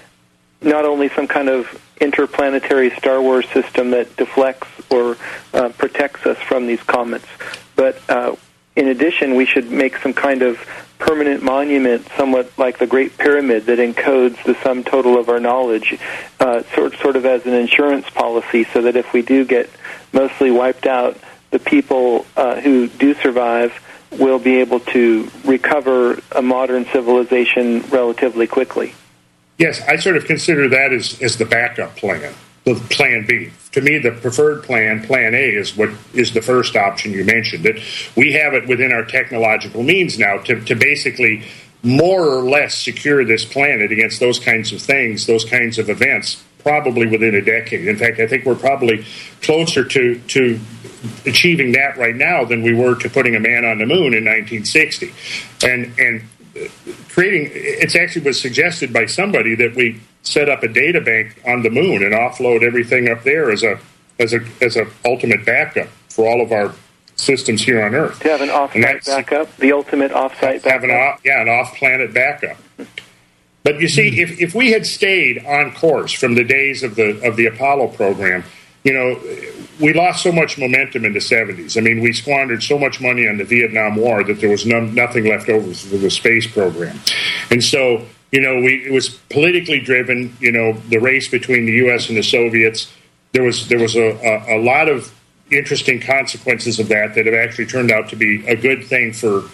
not only some kind of interplanetary Star Wars system that deflects or protects us from these comets, but in addition, we should make some kind of permanent monument, somewhat like the Great Pyramid, that encodes the sum total of our knowledge, sort of as an insurance policy, so that if we do get mostly wiped out, the people who do survive will be able to recover a modern civilization relatively quickly. Yes, I sort of consider that as the backup plan, the plan B. To me, the preferred plan A, is what is the first option you mentioned. That we have it within our technological means now to basically more or less secure this planet against those kinds of things, those kinds of events, probably within a decade. In fact, I think we're probably closer to achieving that right now than we were to putting a man on the moon in 1960. And creating, it actually was suggested by somebody that we set up a data bank on the moon and offload everything up there as a ultimate backup for all of our systems here on Earth. To have an off-site backup, the ultimate off-site backup. An off-planet backup. But you see, if we had stayed on course from the days of the Apollo program, we lost so much momentum in the 70s. I mean, we squandered so much money on the Vietnam War that there was nothing left over for the space program. And so, it was politically driven, the race between the U.S. and the Soviets. There was a lot of interesting consequences of that have actually turned out to be a good thing for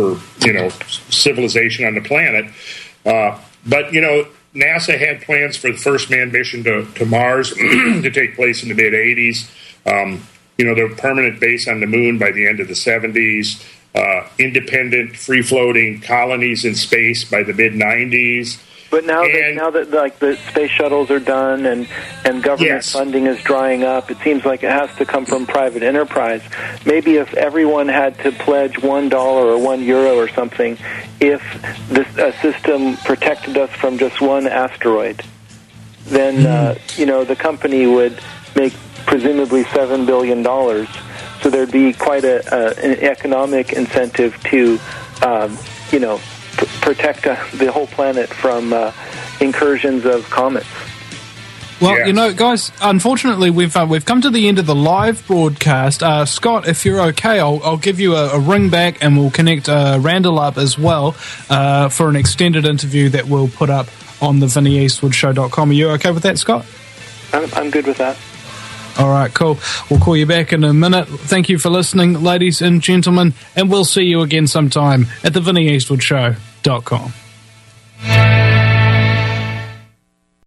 civilization on the planet. But NASA had plans for the first manned mission to Mars to take place in the mid-'80s. The permanent base on the moon by the end of the 70s. Independent, free-floating colonies in space by the mid-'90s. But now that the space shuttles are done and government funding is drying up, it seems like it has to come from private enterprise. Maybe if everyone had to pledge $1 or €1 or something, if this system protected us from just one asteroid, then the company would make presumably $7 billion. So there'd be quite an economic incentive to protect the whole planet from incursions of comets. Well, guys, unfortunately, we've come to the end of the live broadcast. Scott, if you're okay, I'll give you a ring back, and we'll connect Randall up as well for an extended interview that we'll put up on the VinnyEastwoodshow.com. Are you okay with that, Scott? I'm good with that. All right, cool. We'll call you back in a minute. Thank you for listening, ladies and gentlemen, and we'll see you again sometime at the VinnyEastwoodshow.com.